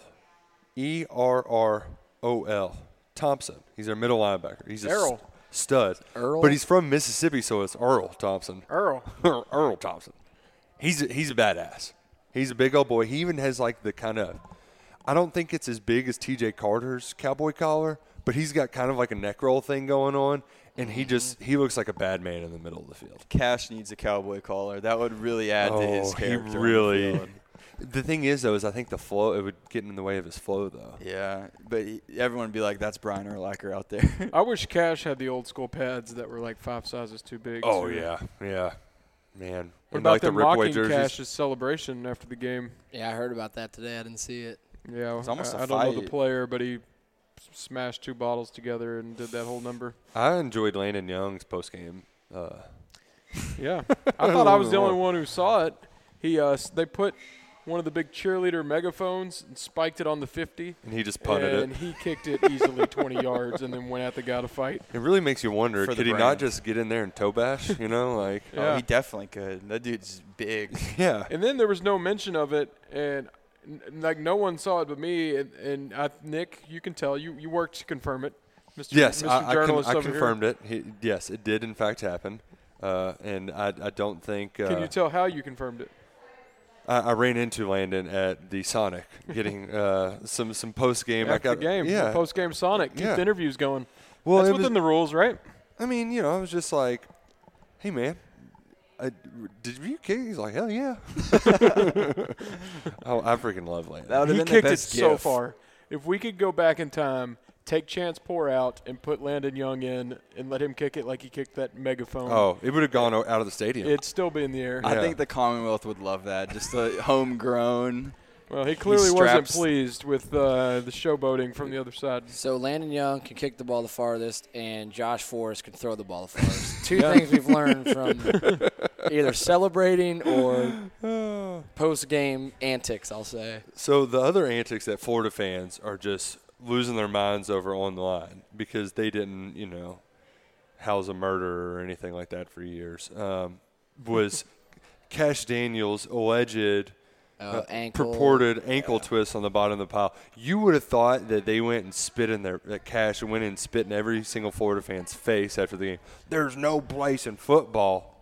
E-R-R-O-L, Thompson. He's their middle linebacker. He's a stud. Earl? But he's from Mississippi, so it's Earl Thompson. Earl Thompson. He's a badass. He's a big old boy. He even has like the kind of – I don't think it's as big as T.J. Carter's cowboy collar, but he's got kind of like a neck roll thing going on, and he looks like a bad man in the middle of the field. Cash needs a cowboy collar. That would really add to his character. He really – the thing is, though, is I think the flow – it would get in the way of his flow, though. Yeah, but everyone would be like, that's Brian Urlacher out there. I wish Cash had the old school pads that were like 5 sizes too big. Oh, yeah, man. What And about like the them Ripway mocking jerseys? Cash's celebration after the game? Yeah, I heard about that today. I didn't see it. Yeah, It's almost a I don't know the fight. player, but he smashed 2 bottles together and did that whole number. I enjoyed Landon Young's postgame. Yeah, I thought I was the only one who saw it. They put one of the big cheerleader megaphones and spiked it on the 50. And he just punted and it. he kicked it easily 20 yards and then went at the guy to fight. It really makes you wonder, For the could he not brand. just get in there and toe bash, you know? Like, Yeah. Oh, he definitely could. That dude's big. yeah. And then there was no mention of it, and like no one saw it but me. And Nick, you can tell you worked to confirm it, Mr. Yes, Mr. I Journalist over confirmed it. Yes, it did in fact happen. And I don't think Can you tell how you confirmed it? I ran into Landon at the Sonic getting some post game. After the game, yeah. post game Sonic, keep Yeah. the interviews going. Well, That's it was- within the rules, right? I mean, you know, I was just like, "Hey, man, did you kick?" He's like, "Hell yeah!" Oh, I freaking love Landon. That would have He been the kicked it best so gif. far. If we could go back in time, take Chance Poor out and put Landon Young in and let him kick it like he kicked that megaphone, Oh, it would have gone out of the stadium. it'd still be in the air. Yeah. I think the Commonwealth would love that. Just a homegrown. Well, he clearly wasn't straps- pleased with the showboating from the other side. So Landon Young can kick the ball the farthest, and Josh Forrest can throw the ball the farthest. Two things we've learned from either celebrating or post-game antics, I'll say. So the other antics that Florida fans are just losing their minds over on the line because they didn't, you know, house a murderer or anything like that for years, was Cash Daniels' alleged Ankle. purported ankle twist on the bottom of the pile. You would have thought that they went and spit in that Cash went and spit in every single Florida fan's face after the game. There's no place in football.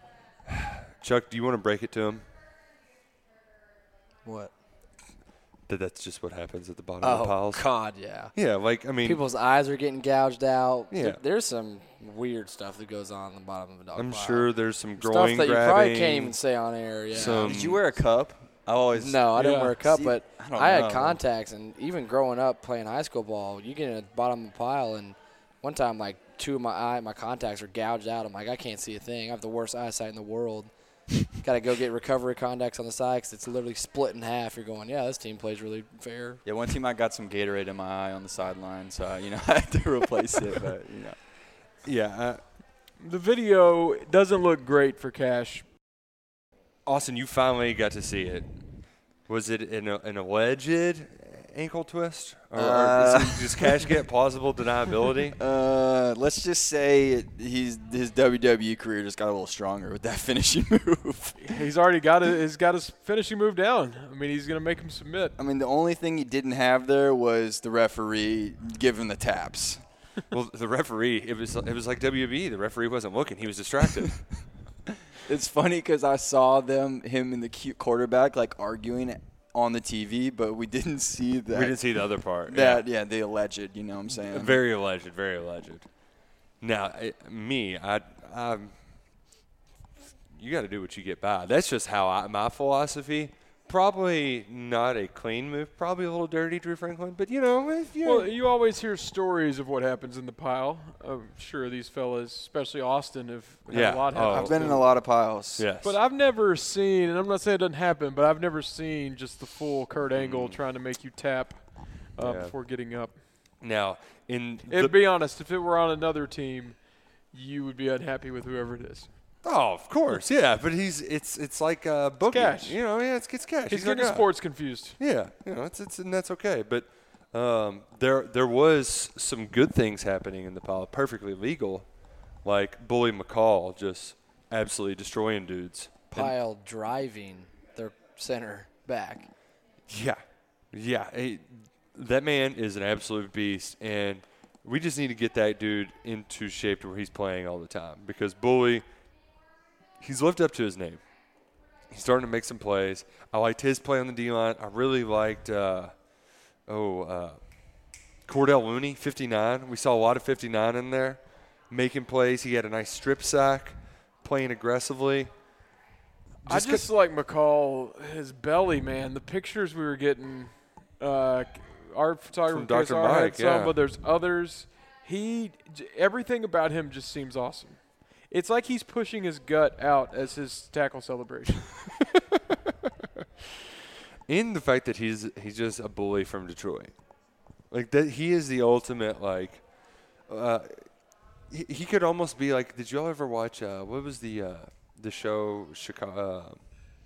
Chuck, do you want to break it to him? What? That's just what happens at the bottom of the Oh, piles. God, yeah. Yeah, like, I mean, People's eyes are getting gouged out. Yeah. There's some weird stuff that goes on the bottom of a dog I'm pile. sure there's some Stuff groin that you grabbing. probably can't even say on air. Yeah. some- Did you wear a cup? I always. No, I didn't Yeah. wear a cup, See, but I don't I had know. contacts, and even growing up playing high school ball, you get in the bottom of the pile, and one time, like, 2 of my contacts are gouged out. I'm like, I can't see a thing. I have the worst eyesight in the world. Got to go get recovery contacts on the side because it's literally split in half. You're going, yeah, this team plays really fair. Yeah, one team I got some Gatorade in my eye on the sideline, so I had to replace it. But Yeah, The video doesn't look great for Cash. Austin, you finally got to see it. Was it an alleged ankle twist? Or does Cash get plausible deniability? let's just say his WWE career just got a little stronger with that finishing move. He's already got his finishing move down. I mean, he's going to make him submit. I mean, the only thing he didn't have there was the referee give him the taps. Well, the referee, it was like WB. The referee wasn't looking. He was distracted. It's funny because I saw him and the cute quarterback like arguing on the TV, but we didn't see that. We didn't see the other part. Yeah, the alleged. You know what I'm saying? Very alleged, very alleged. Now, you got to do what you get by. That's just how my philosophy. Probably not a clean move. Probably a little dirty, Drew Franklin. But, you know, if you're Well, you always hear stories of what happens in the pile. I'm sure these fellas, especially Austin, have had Yeah. a lot Oh. happen. I've been in a lot of piles. yes. But I've never seen, and I'm not saying it doesn't happen, but I've never seen just the full Kurt Angle trying to make you tap Yeah. before getting up. Now, in And be honest, if it were on another team, you would be unhappy with whoever it is. Oh, of course, yeah. But it's like booking. cash. You know, yeah, it's cash. He's our getting guy. sports confused. Yeah, you know, and that's okay. But there was some good things happening in the pile, perfectly legal, like Bully McCall just absolutely destroying dudes. Pile driving their center back. Yeah. That man is an absolute beast, and we just need to get that dude into shape to where he's playing all the time because Bully, he's lived up to his name. He's starting to make some plays. I liked his play on the D-line. I really liked Cordell Looney, 59. We saw a lot of 59 in there, making plays. He had a nice strip sack, playing aggressively. I just like McCall, his belly, man. The pictures we were getting, our photographer From Dr. KSR had Mike, some, yeah. but there's others. Everything about him just seems awesome. It's like he's pushing his gut out as his tackle celebration. In the fact that he's just a bully from Detroit, like that, he is the ultimate like. He could almost be like. Did y'all ever watch? What was the show Chicago?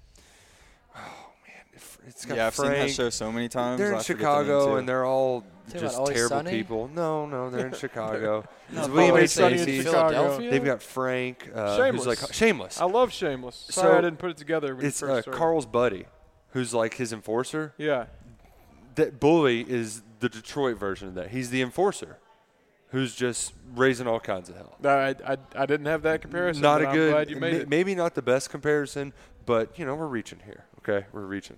It's got I've Frank. seen that show so many times. They're in I forget the name, Chicago too. and they're all Talking just about Always terrible Sunny? people. No, they're in Chicago. No, It's William H. Always Sunny in Macy's. Chicago. They've got Frank, who's Shameless. like Shameless. I love Shameless. So, Sorry I didn't put it together when It's you first started. Carl's buddy, who's like his enforcer. Yeah. That Bully is the Detroit version of that. He's the enforcer, who's just raising all kinds of hell. I didn't have that comparison. Not but a I'm good, glad you made it. maybe not the best comparison, but we're reaching here. Okay, we're reaching.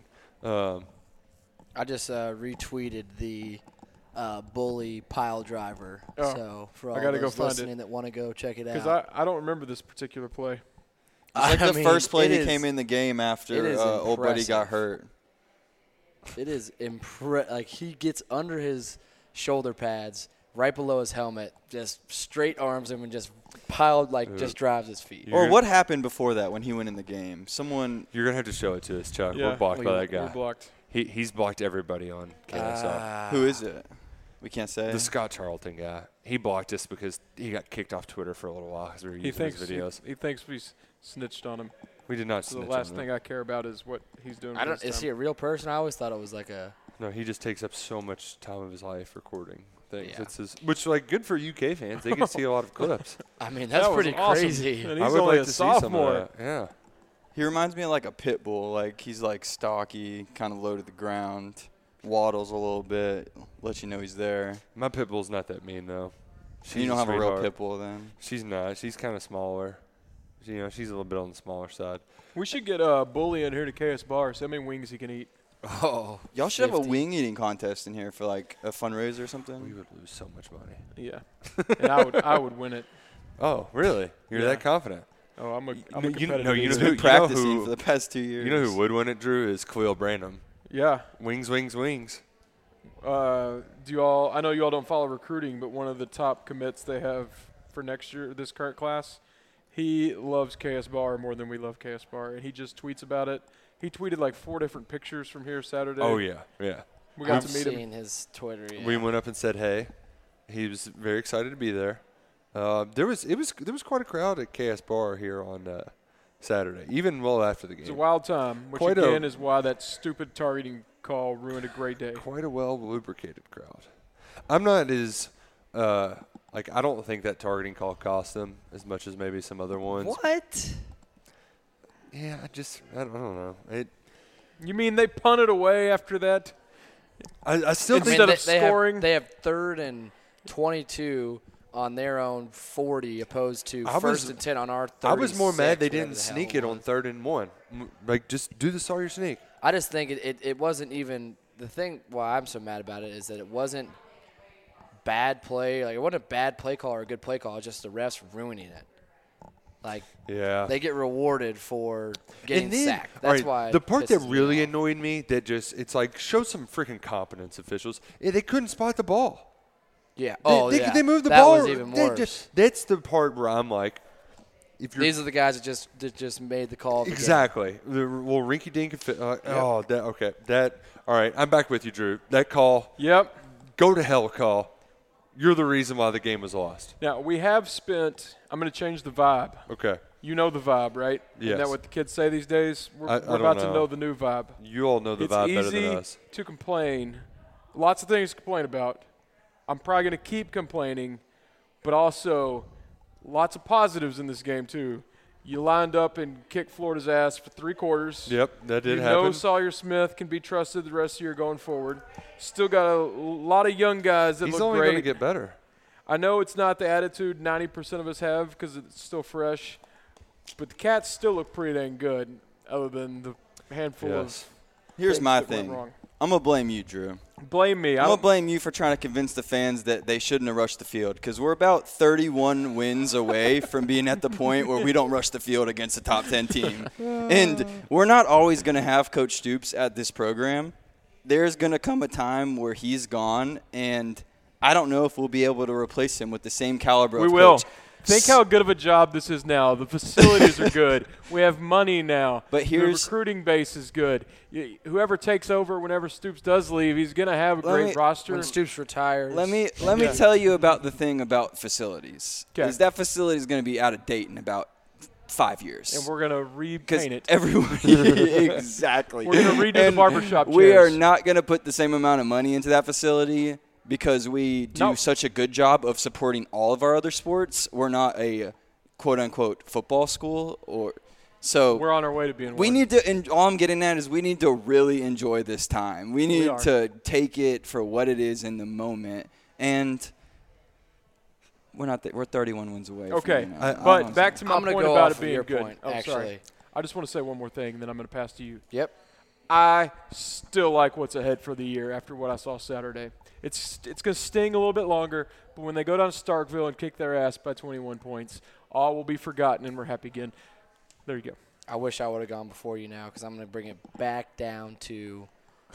I just retweeted the Bully pile driver. Oh, So for I all gotta go those find it. listening that want to go check it Because out. I don't remember this particular play. It's like the first play it he is- came in the game it after is old buddy got impressive. hurt. It is like he gets under his shoulder pads, right below his helmet, just straight arms him and just piled just drives his feet. You're Or gonna- what happened before that when he went in the game? Someone You're gonna have to show it to us, Chuck. Yeah, We're blocked by that We're guy. blocked. He's blocked everybody on KSL. who is it? We can't say. The Scott Charlton guy. He blocked us because he got kicked off Twitter for a little while because we were He using his thinks videos. he thinks we snitched on him. We did not So snitch the last on thing him. I care about is what he's doing. I with don't. his Is he time. a real person? I always thought it was like a. No, he just takes up so much time of his life recording things. Yeah. It's his, which, like, good for UK fans. They can see a lot of clips. I mean, that's That was pretty awesome. crazy. And I he's would only like a to see some sophomore. of that. Yeah. He reminds me of like a pit bull. Like he's like stocky, kind of low to the ground, waddles a little bit, lets you know he's there. My pit bull's not that mean, though. You don't have a real sweetheart. pit bull then. She's not. She's kind of smaller. She's a little bit on the smaller side. We should get Bully in here to KS Bar. See how many wings he can eat. Oh, Y'all should have a 50. wing eating contest in here for like a fundraiser or We something. would lose so much money. Yeah, and I would win it. Oh, really? You're Yeah. that confident? Oh, I'm a You competitive. know He's who- been practicing who- for the past 2 years. You know who would win it, Drew? Is Khalil Branham. Yeah. Wings, wings, wings. Do you all? I know you all don't follow recruiting, but one of the top commits they have for next year, this current class, he loves KS Bar more than we love KS Bar, and he just tweets about it. He tweeted like 4 different pictures from here Saturday. Oh, yeah. Yeah. We got I've to meet him. seen his Twitter. Yeah. We went up and said hey. He was very excited to be there. There was quite a crowd at KS Bar here on Saturday, even well after the game. It's a wild time, which Quite a- again is why that stupid targeting call ruined a great day. Quite a well lubricated crowd. I'm not as I don't think that targeting call cost them as much as maybe some other ones. What? Yeah, I don't know. You mean they punted away after that? I still I think mean, Instead of they scoring- they have 3rd and 22 on their own 40, opposed to I was- 1st and 10 on our 36. I was more mad they whatever didn't the hell sneak it on was. 3rd and 1. Like, just do the Sawyer sneak. I just think it wasn't even the thing. Why I'm so mad about it is that it wasn't bad play. Like, it wasn't a bad play call or a good play call. It's just the refs ruining it. Like, Yeah. they get rewarded for getting And then- sacked. all That's right, why the part that pisses me really off. annoyed me, that just it's like show some freaking competence, officials. They couldn't spot the ball. Yeah. They moved the that ball. was even worse. That's the part where I'm like, if you're These are the guys that just made the call. Of the game. exactly well, rinky dink. Oh, that okay. That all right. I'm back with you, Drew. That call, Yep. go to hell call. You're the reason why the game was lost. Now, we have spent – I'm going to change the vibe. Okay. You know the vibe, right? Yes. Isn't that what the kids say these days? We're I about don't to know. know the new vibe. You all know the It's vibe better easy than us. to complain. Lots of things to complain about. I'm probably going to keep complaining, but also lots of positives in this game too. You lined up and kicked Florida's ass for 3 quarters. Yep, that did You happen. know Sawyer Smith can be trusted the rest of the year going forward. Still got a lot of young guys that He's look only great. going to get better. I know it's not the attitude 90% of us have because it's still fresh, but the Cats still look pretty dang good other than the handful Yes. Here's things my that went thing. wrong. I'm going to blame you, Drew. Blame me. I'm going to blame you for trying to convince the fans that they shouldn't have rushed the field because we're about 31 wins away from being at the point where we don't rush the field against a top 10 team. And we're not always going to have Coach Stoops at this program. There's going to come a time where he's gone, and I don't know if we'll be able to replace him with the same caliber We of will. coach. Think how good of a job this is now. The facilities are good. We have money now. But the here's- recruiting base is good. Whoever takes over whenever Stoops does leave, he's going to have a Let great me- roster. When Stoops retires. Let me tell you about the thing about facilities. 'Kay. Is that facility is going to be out of date in about 5 years. And we're going to Because repaint it. everyone exactly. We're gonna redo the And barbershop We are chairs. not going to put the same amount of money into that facility because we do Nope. such a good job of supporting all of our other sports. We're not a quote unquote football school, or so We're on our way to being we one. need to. And all I'm getting at is we need to really enjoy this time. We need are. to take it for what it is in the moment, and we're not. We're 31 wins away. Okay, From, but back to my I'm gonna point go about off it of being your good. point, Oh, actually. sorry. I just want to say one more thing, then I'm going to pass to you. Yep. I still like what's ahead for the year after what I saw Saturday. It's going to sting a little bit longer, but when they go down to Starkville and kick their ass by 21 points, all will be forgotten and we're happy again. There you go. I wish I would have gone before you now because I'm going to bring it back down to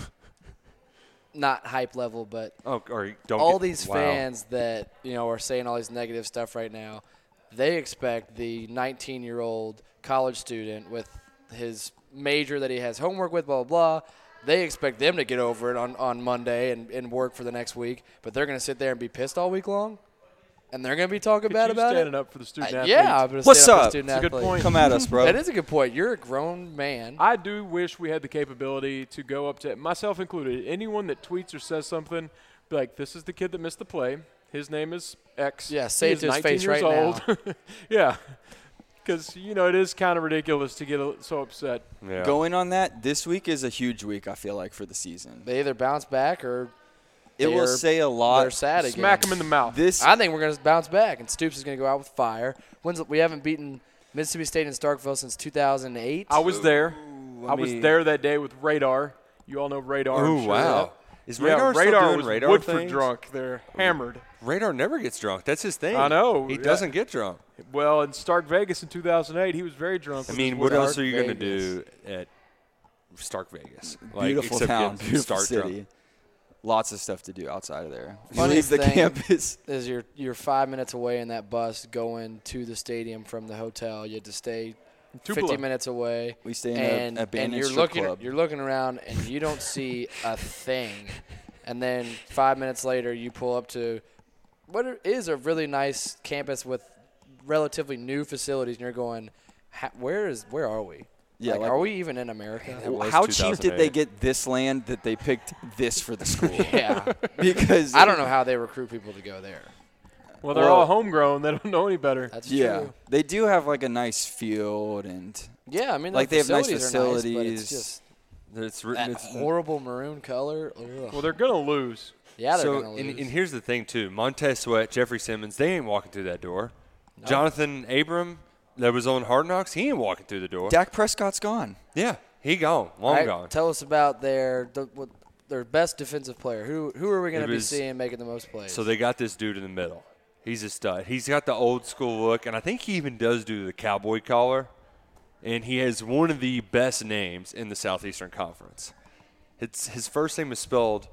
not hype level, but Oh, or don't all get- these wow. fans that are saying all these negative stuff right now, they expect the 19-year-old college student with his major that he has homework with, blah, blah, blah. They expect them to get over it on Monday and work for the next week, but they're going to sit there and be pissed all week long, and they're going to be talking bad about standing it. up for the student athlete. Yeah, I'm going to What's stand up for up? the student It's a good athlete. point. Come at us, bro. That is a good point. You're a grown man. I do wish we had the capability to go up to, myself included, anyone that tweets or says something, be like, this is the kid that missed the play. His name is X. Yeah, say He it is to his 19 face years right old. Yeah. Because, it is kind of ridiculous to get so upset. Yeah. Going on that, this week is a huge week, I feel like, for the season. They either bounce back or It will they're- say a they're lot. sad again. Smack him in the mouth. This I think we're going to bounce back, and Stoops is going to go out with fire. We haven't beaten Mississippi State in Starkville since 2008. I was there. I was mean- there that day with Radar. You all know Radar. I'm Oh, sure. wow. Is Yeah, Radar still Radar doing was radar Woodford things? drunk. They're hammered. Radar never gets drunk. That's his thing. I know. He Yeah. doesn't get drunk. Well, in Stark Vegas in 2008, he was very drunk. I with mean, his what Woodford. else are you going to Vegas. do at Stark Vegas? beautiful except town, get beautiful stark city. drunk? Lots of stuff to do outside of there. You Funny leave the thing- campus. Is you're 5 minutes away in that bus going to the stadium from the hotel. You had to stay Tupelo. 50 minutes away. We stay in and a abandoned you're strip looking club. you're looking around and you don't see a thing. And then 5 minutes later, you pull up to what is a really nice campus with relatively new facilities, and you're going, where are we? Yeah, like, like- are we even in America? was How cheap did 2008. they get this land that they picked this for the school? Yeah. Because I don't know how they recruit people to go there. Well, they're Well- all homegrown. They don't know any better. That's Yeah, true. they do have like a nice field and Yeah, I mean, Like, the they have nice facilities are nice, but facilities. it's just It's written. that It's, horrible maroon color. Ugh. Well, they're going to lose. Yeah, they're so, going to lose. and here's the thing, too. Montez Sweat, Jeffrey Simmons, they ain't walking through that door. Jonathan Abram, that was on Hard Knocks, he ain't walking through the door. Dak Prescott's gone. Yeah, he gone. Long All right, gone. Tell us about their best defensive player. Who are we going It to be was- seeing making the most plays? So they got this dude in the middle. He's a stud. He's got the old school look, and I think he even does do the cowboy collar. And he has one of the best names in the Southeastern Conference. His first name is spelled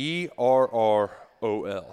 E-R-R-O-L.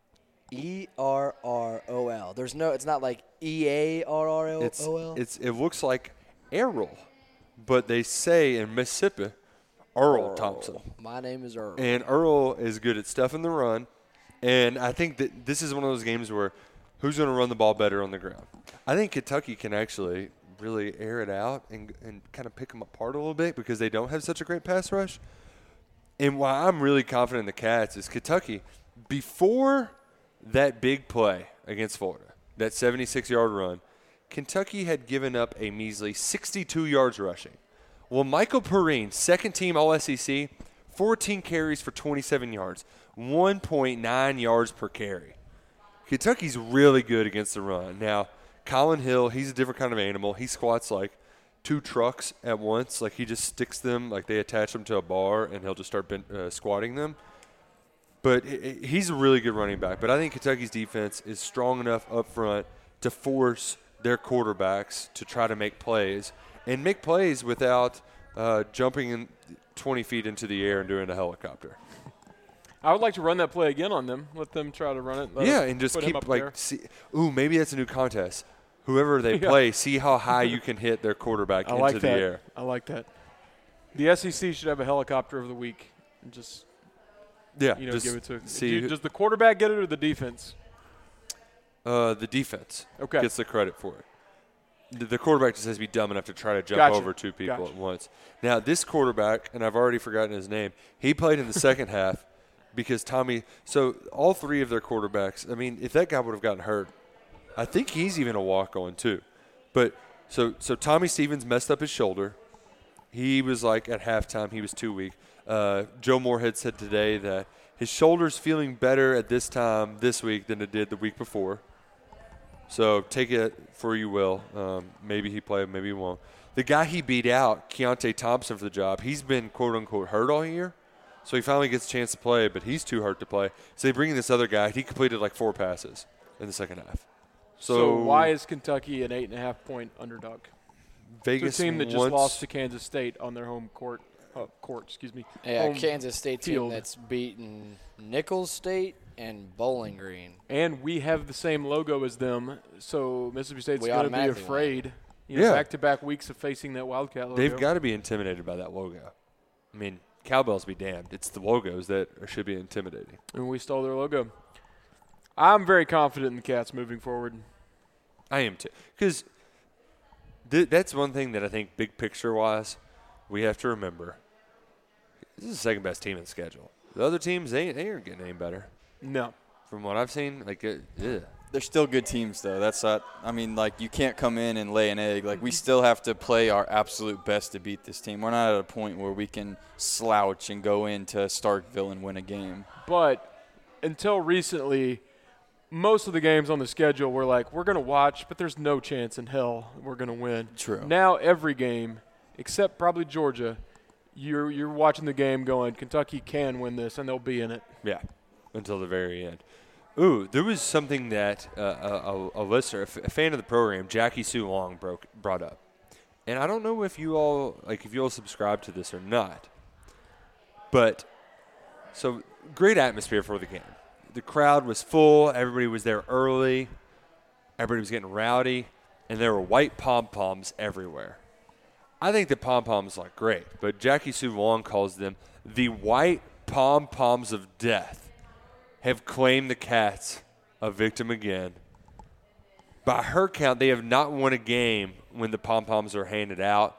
ERROL. It's not like EARROL. It looks like Errol, but they say in Mississippi, Earl Thompson. My name is Earl. And Earl is good at stuffing the run. And I think that this is one of those games where who's going to run the ball better on the ground? I think Kentucky can actually really air it out and kind of pick them apart a little bit because they don't have such a great pass rush. And why I'm really confident in the Cats is Kentucky, before that big play against Florida, that 76-yard run, Kentucky had given up a measly 62 yards rushing. Well, Michael Perrine, second-team All-SEC, 14 carries for 27 yards, 1.9 yards per carry. Kentucky's really good against the run. Now, Colin Hill, he's a different kind of animal. He squats like 2 trucks at once. Like he just sticks them, like they attach them to a bar, and he'll just start squatting them. But he's a really good running back. But I think Kentucky's defense is strong enough up front to force their quarterbacks to try to make plays, and make plays without jumping in 20 feet into the air and doing a helicopter. I would like to run that play again on them. Let them try to run it. And just keep maybe that's a new contest. Whoever they play, see how high you can hit their quarterback into the air. I like that. The SEC should have a helicopter of the week and just give it to. Does the quarterback get it or the defense? The defense gets the credit for it. The quarterback just has to be dumb enough to try to jump over 2 people at once. Now, this quarterback, and I've already forgotten his name, he played in the second half because Tommy – so all 3 of their quarterbacks, I mean, if that guy would have gotten hurt, I think he's even a walk-on too. But so Tommy Stevens messed up his shoulder. He was like at halftime, he was too weak. Joe Moorhead said today that his shoulder's feeling better at this time this week than it did the week before. So take it for you will. Maybe he played, maybe he won't. The guy he beat out, Keontae Thompson, for the job, he's been quote-unquote hurt all year. So he finally gets a chance to play, but he's too hurt to play. So they bring in this other guy. He completed like 4 passes in the second half. So why is Kentucky an 8.5-point underdog? Vegas, it's a team that just lost to Kansas State on their home court. Yeah, Kansas State team that's beaten Nicholls State and Bowling Green. And we have the same logo as them, so Mississippi State's going to be afraid. Back-to-back weeks of facing that Wildcat logo. They've got to be intimidated by that logo. I mean, cowbells be damned. It's the logos that should be intimidating. And we stole their logo. I'm very confident in the Cats moving forward. I am too. Because that's one thing that I think big picture-wise we have to remember. This is the second best team in the schedule. The other teams, they aren't getting any better. No. From what I've seen, They're still good teams, though. That's not – I mean, like, you can't come in and lay an egg. Like, we still have to play our absolute best to beat this team. We're not at a point where we can slouch and go into Starkville and win a game. But until recently, most of the games on the schedule were like, we're going to watch, but there's no chance in hell we're going to win. True. Now every game, except probably Georgia, you're watching the game going, Kentucky can win this, and they'll be in it. Yeah, until the very end. Ooh, there was something that a listener, a fan of the program, Jackie Sue Long, brought up. And I don't know if you all subscribe to this or not. But, so, great atmosphere for the game. The crowd was full. Everybody was there early. Everybody was getting rowdy. And there were white pom-poms everywhere. I think the pom-poms look great. But Jackie Sue Long calls them the white pom-poms of death. Have claimed the Cats a victim again. By her count, they have not won a game when the pom-poms are handed out.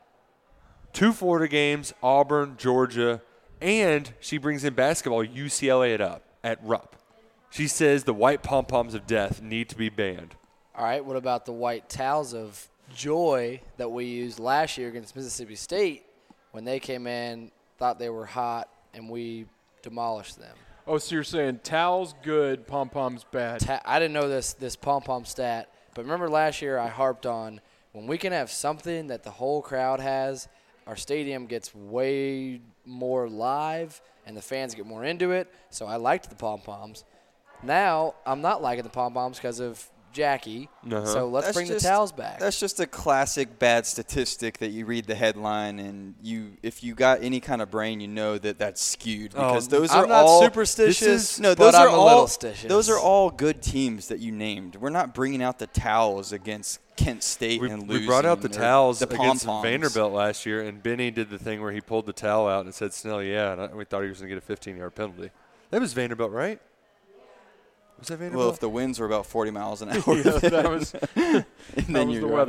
2 Florida games, Auburn, Georgia, and she brings in basketball, UCLA at Rupp. She says the white pom-poms of death need to be banned. All right, what about the white towels of joy that we used last year against Mississippi State when they came in, thought they were hot, and we demolished them? Oh, so you're saying towels good, pom-poms bad. I didn't know this pom-pom stat, but remember last year I harped on when we can have something that the whole crowd has, our stadium gets way more live and the fans get more into it, so I liked the pom-poms. Now I'm not liking the pom-poms because of Jackie, so let's bring the towels back. That's just a classic bad statistic that you read the headline and if you got any kind of brain, you know that that's skewed because those are all superstitious. Those are all stitious. Those are all good teams that you named. We're not bringing out the towels against Kent State and losing. We brought out the towels the against pom-poms. Vanderbilt last year, and Benny did the thing where he pulled the towel out and said, "Snell, yeah," and we thought he was going to get a 15-yard penalty. That was Vanderbilt, right? Was that Vanderbilt? Well, if the winds were about 40 miles an hour, that was the weather.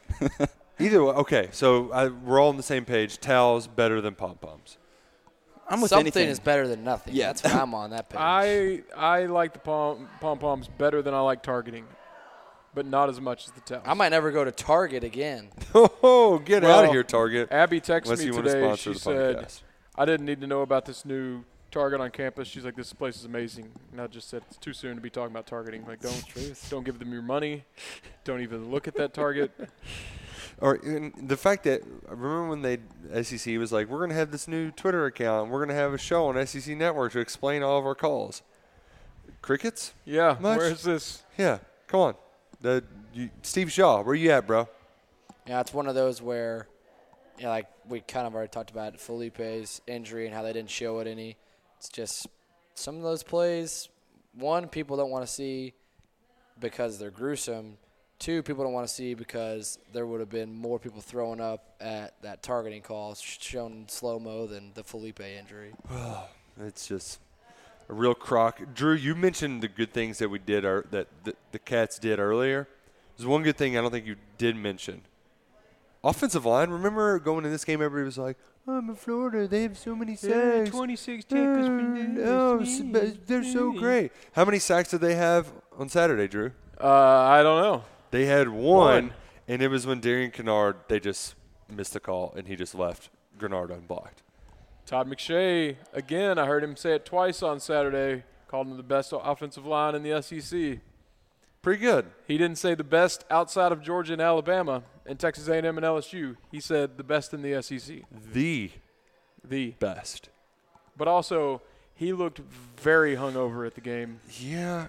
Either way, okay. So we're all on the same page. Towels better than pom poms. I'm with Something anything. is better than nothing. Yeah. That's why I'm on that page. I like the pom-poms better than I like targeting, but not as much as the towels. I might never go to Target again. Oh, get out of Well, here, Target. Abby texted Unless me you want to today. sponsor She the said, podcast. I didn't need to know about this new Target on campus. She's like, this place is amazing. And I just said, it's too soon to be talking about targeting. Like, don't give them your money. Don't even look at that Target. Or the fact that remember when SEC was like, we're going to have this new Twitter account. We're going to have a show on SEC Network to explain all of our calls. Crickets? Yeah, Much? where's this? Yeah, come on. Steve Shaw, where you at, bro? Yeah, it's one of those where, like we kind of already talked about Felipe's injury and how they didn't show it any. It's just some of those plays, one, people don't want to see because they're gruesome. Two, people don't want to see because there would have been more people throwing up at that targeting call shown in slow-mo than the Felipe injury. It's just a real crock. Drew, you mentioned the good things that we did, that the Cats did earlier. There's one good thing I don't think you did mention. Offensive line. Remember going in this game, everybody was like, oh, I'm in Florida. They have so many sacks. 26 tackles they're so great. How many sacks did they have on Saturday, Drew? I don't know. They had one, and it was when Darian Kennard, they just missed the call, and he just left Grenard unblocked. Todd McShay, again, I heard him say it twice on Saturday, called him the best offensive line in the SEC. Pretty good. He didn't say the best outside of Georgia and Alabama and Texas A&M and LSU. He said the best in the SEC. The best. But also, he looked very hungover at the game. Yeah,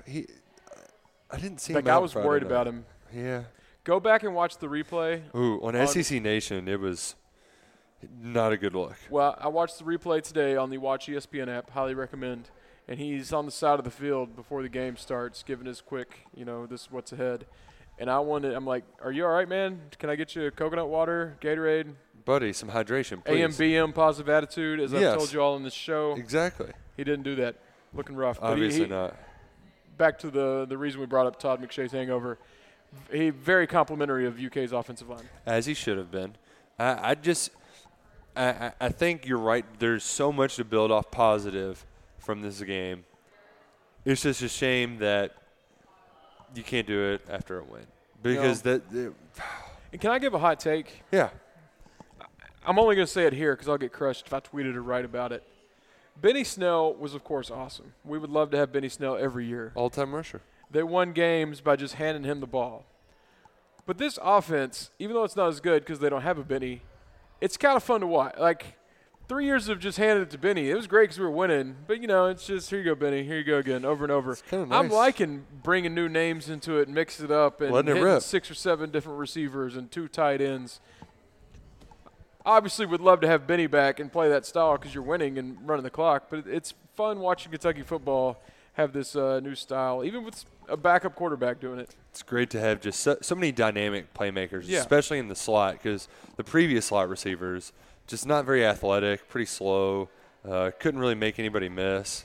I didn't see him Like, out I was Friday worried night. about him. Yeah. Go back and watch the replay. Ooh, on SEC Nation, it was not a good look. Well, I watched the replay today on the Watch ESPN app. Highly recommend. And he's on the side of the field before the game starts, giving his quick, this is what's ahead. And I'm like, are you all right, man? Can I get you coconut water, Gatorade? Buddy, some hydration, please. AM/BM, positive attitude, as I've told you all in this show. Exactly. He didn't do that. Looking rough. Obviously but not. Back to the reason we brought up Todd McShay's hangover. He very complimentary of UK's offensive line. As he should have been. I think you're right. There's so much to build off positive from this game. It's just a shame that you can't do it after a win. Because And can I give a hot take? Yeah. I'm only going to say it here because I'll get crushed if I tweeted or write about it. Benny Snell was, of course, awesome. We would love to have Benny Snell every year. All-time rusher. They won games by just handing him the ball. But this offense, even though it's not as good because they don't have a Benny, it's kind of fun to watch. Like, 3 years of just handing it to Benny, it was great because we were winning. But, it's just, here you go, Benny. Here you go again, over and over. It's kind of nice. I'm liking bringing new names into it, mix it up, and Letting it hitting rip. 6 or 7 different receivers and 2 tight ends. Obviously would love to have Benny back and play that style because you're winning and running the clock. But it's fun watching Kentucky football have this new style, even with a backup quarterback doing it. It's great to have just so many dynamic playmakers, Yeah. especially in the slot, because the previous slot receivers just not very athletic, pretty slow, couldn't really make anybody miss.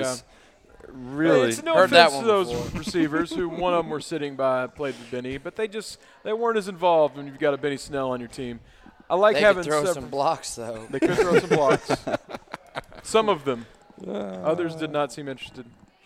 Really. It's no Heard that offense to one those before. receivers who one of them were sitting by, played with Benny, but they weren't as involved when you've got a Benny Snell on your team. I like They having could throw several. some blocks, though. They could throw some blocks. Some of them. Others did not seem interested.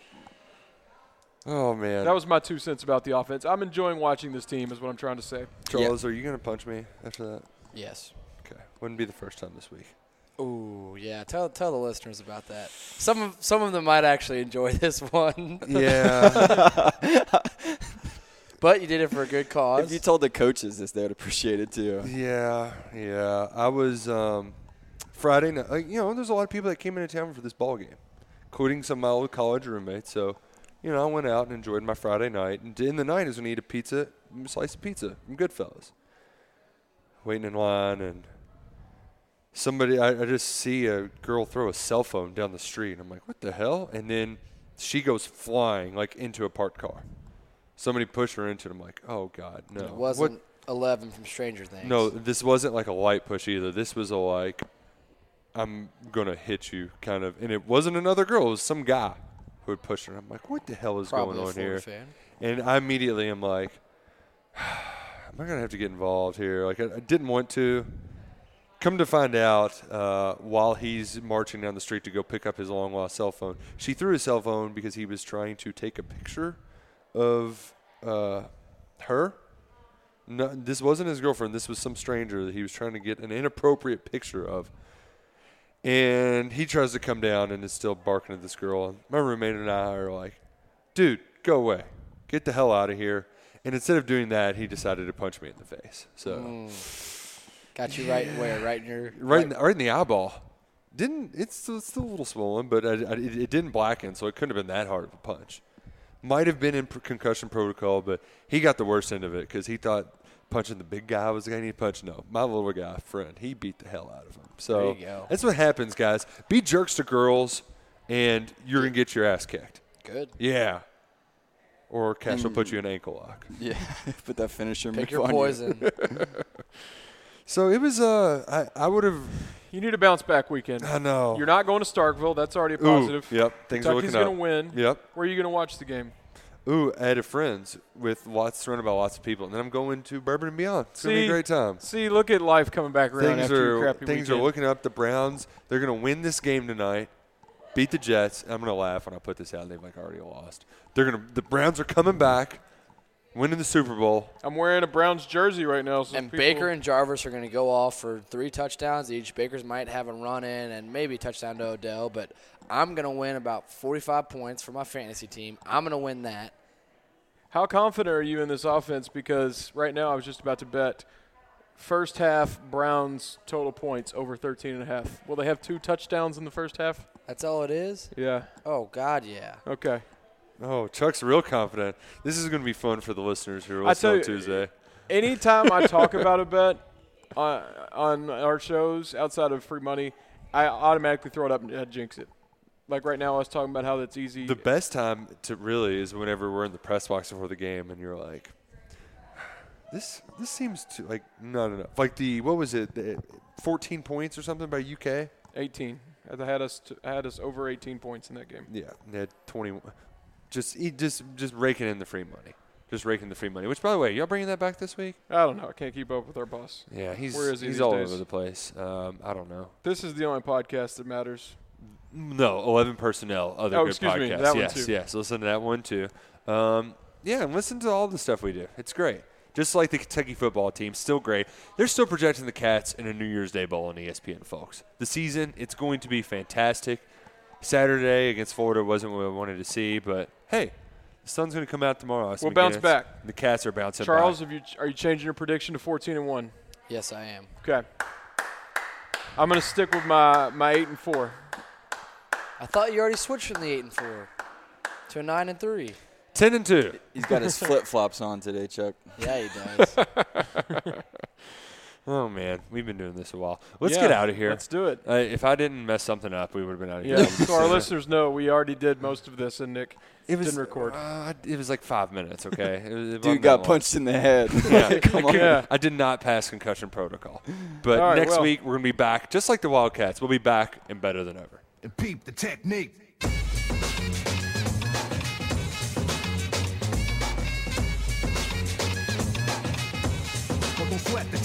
Oh, man. That was my 2 cents about the offense. I'm enjoying watching this team is what I'm trying to say. Charles, are you going to punch me after that? Yes. Okay. Wouldn't be the first time this week. Ooh, yeah. Tell the listeners about that. Some of them might actually enjoy this one. Yeah. But you did it for a good cause. If you told the coaches this, they would appreciate it too. Yeah. I was Friday night. There's a lot of people that came into town for this ball game, including some of my old college roommates. So, I went out and enjoyed my Friday night. And in the night is when I eat a slice of pizza from Goodfellas. Waiting in line, and somebody, I just see a girl throw a cell phone down the street. I'm like, what the hell? And then she goes flying, like, into a parked car. Somebody pushed her into it. I'm like, oh, God, no. It wasn't 11 from Stranger Things. No, this wasn't like a light push either. This was a I'm going to hit you kind of. And it wasn't another girl. It was some guy who had pushed her. I'm like, what the hell is Probably going a on Florida here? fan. And I immediately am like, am I going to have to get involved here? Like, I didn't want to. Come to find out, while he's marching down the street to go pick up his long-lost cell phone, she threw his cell phone because he was trying to take a picture of her. No, this wasn't his girlfriend. This was some stranger that he was trying to get an inappropriate picture of. And he tries to come down and is still barking at this girl. And my roommate and I are like, dude, go away. Get the hell out of here. And instead of doing that, he decided to punch me in the face. So got you right where? Right in your right in the eyeball. It's still a little swollen, but it didn't blacken, so it couldn't have been that hard of a punch. Might have been in concussion protocol, but he got the worst end of it because he thought punching the big guy was the guy he needed to punch. No, my little guy friend, he beat the hell out of him. So there you go. That's what happens, guys. Be jerks to girls, and you're going to get your ass kicked. Good. Yeah. Or Cash will put you in an ankle lock. Yeah, put that finisher Pick move your on poison. So it was, I would have. You need a bounce back weekend. I know. You're not going to Starkville. That's already a positive. Ooh, yep. Things are looking up. Kentucky's going to win. Yep. Where are you going to watch the game? Ooh, at a friend's with surrounded by lots of people. And then I'm going to Bourbon and Beyond. It's going to be a great time. See, look at life coming back around after your crappy Things weekend. are looking up. The Browns, they're going to win this game tonight, beat the Jets. I'm going to laugh when I put this out. They've already lost. The Browns are coming back, winning the Super Bowl. I'm wearing a Browns jersey right now. So and Baker and Jarvis are going to go off for 3 touchdowns each. Baker's might have a run in and maybe a touchdown to Odell, but I'm going to win about 45 points for my fantasy team. I'm going to win that. How confident are you in this offense? Because right now I was just about to bet first half Browns total points over 13.5. Will they have 2 touchdowns in the first half? That's all it is? Yeah. Oh, God, yeah. Okay. Oh, Chuck's real confident. This is going to be fun for the listeners who are listening on Tuesday. Anytime I talk about a bet on our shows outside of free money, I automatically throw it up and jinx it. Like right now I was talking about how that's easy. The best time to really is whenever we're in the press box before the game and you're like, this seems to like no. Like what was it? 14 points or something by UK? 18. I had us over 18 points in that game. Yeah, they had 21. Just raking in the free money. Just raking the free money. Which, by the way, y'all bringing that back this week? I don't know. I can't keep up with our boss. Yeah, Where is he he's these all days? over the place. I don't know. This is the only podcast that matters. No, 11 Personnel, other good excuse podcasts. me, that one yes, too. yes. Listen to that one too. Yeah, and listen to all the stuff we do. It's great. Just like the Kentucky football team, still great. They're still projecting the Cats in a New Year's Day Bowl on ESPN, folks. The season, it's going to be fantastic. Saturday against Florida wasn't what I wanted to see, but hey, the sun's going to come out tomorrow. We'll bounce back. The Cats are bouncing Charles, back. are you changing your prediction to 14-1? Yes, I am. Okay. I'm going to stick with my 8-4. I thought you already switched from the 8-4 to a 9-3. 10-2. He's got his flip-flops on today, Chuck. Yeah, he does. Oh, man. We've been doing this a while. Let's get out of here. Let's do it. If I didn't mess something up, we would have been out of here. Yeah, so our listeners know we already did most of this, and Nick didn't record. It was like 5 minutes, okay? It Dude got punched in the head. Yeah, Come on. Yeah. I did not pass concussion protocol. But All right, next well. week, we're going to be back, just like the Wildcats. We'll be back and better than ever. And peep the technique. Don't sweat the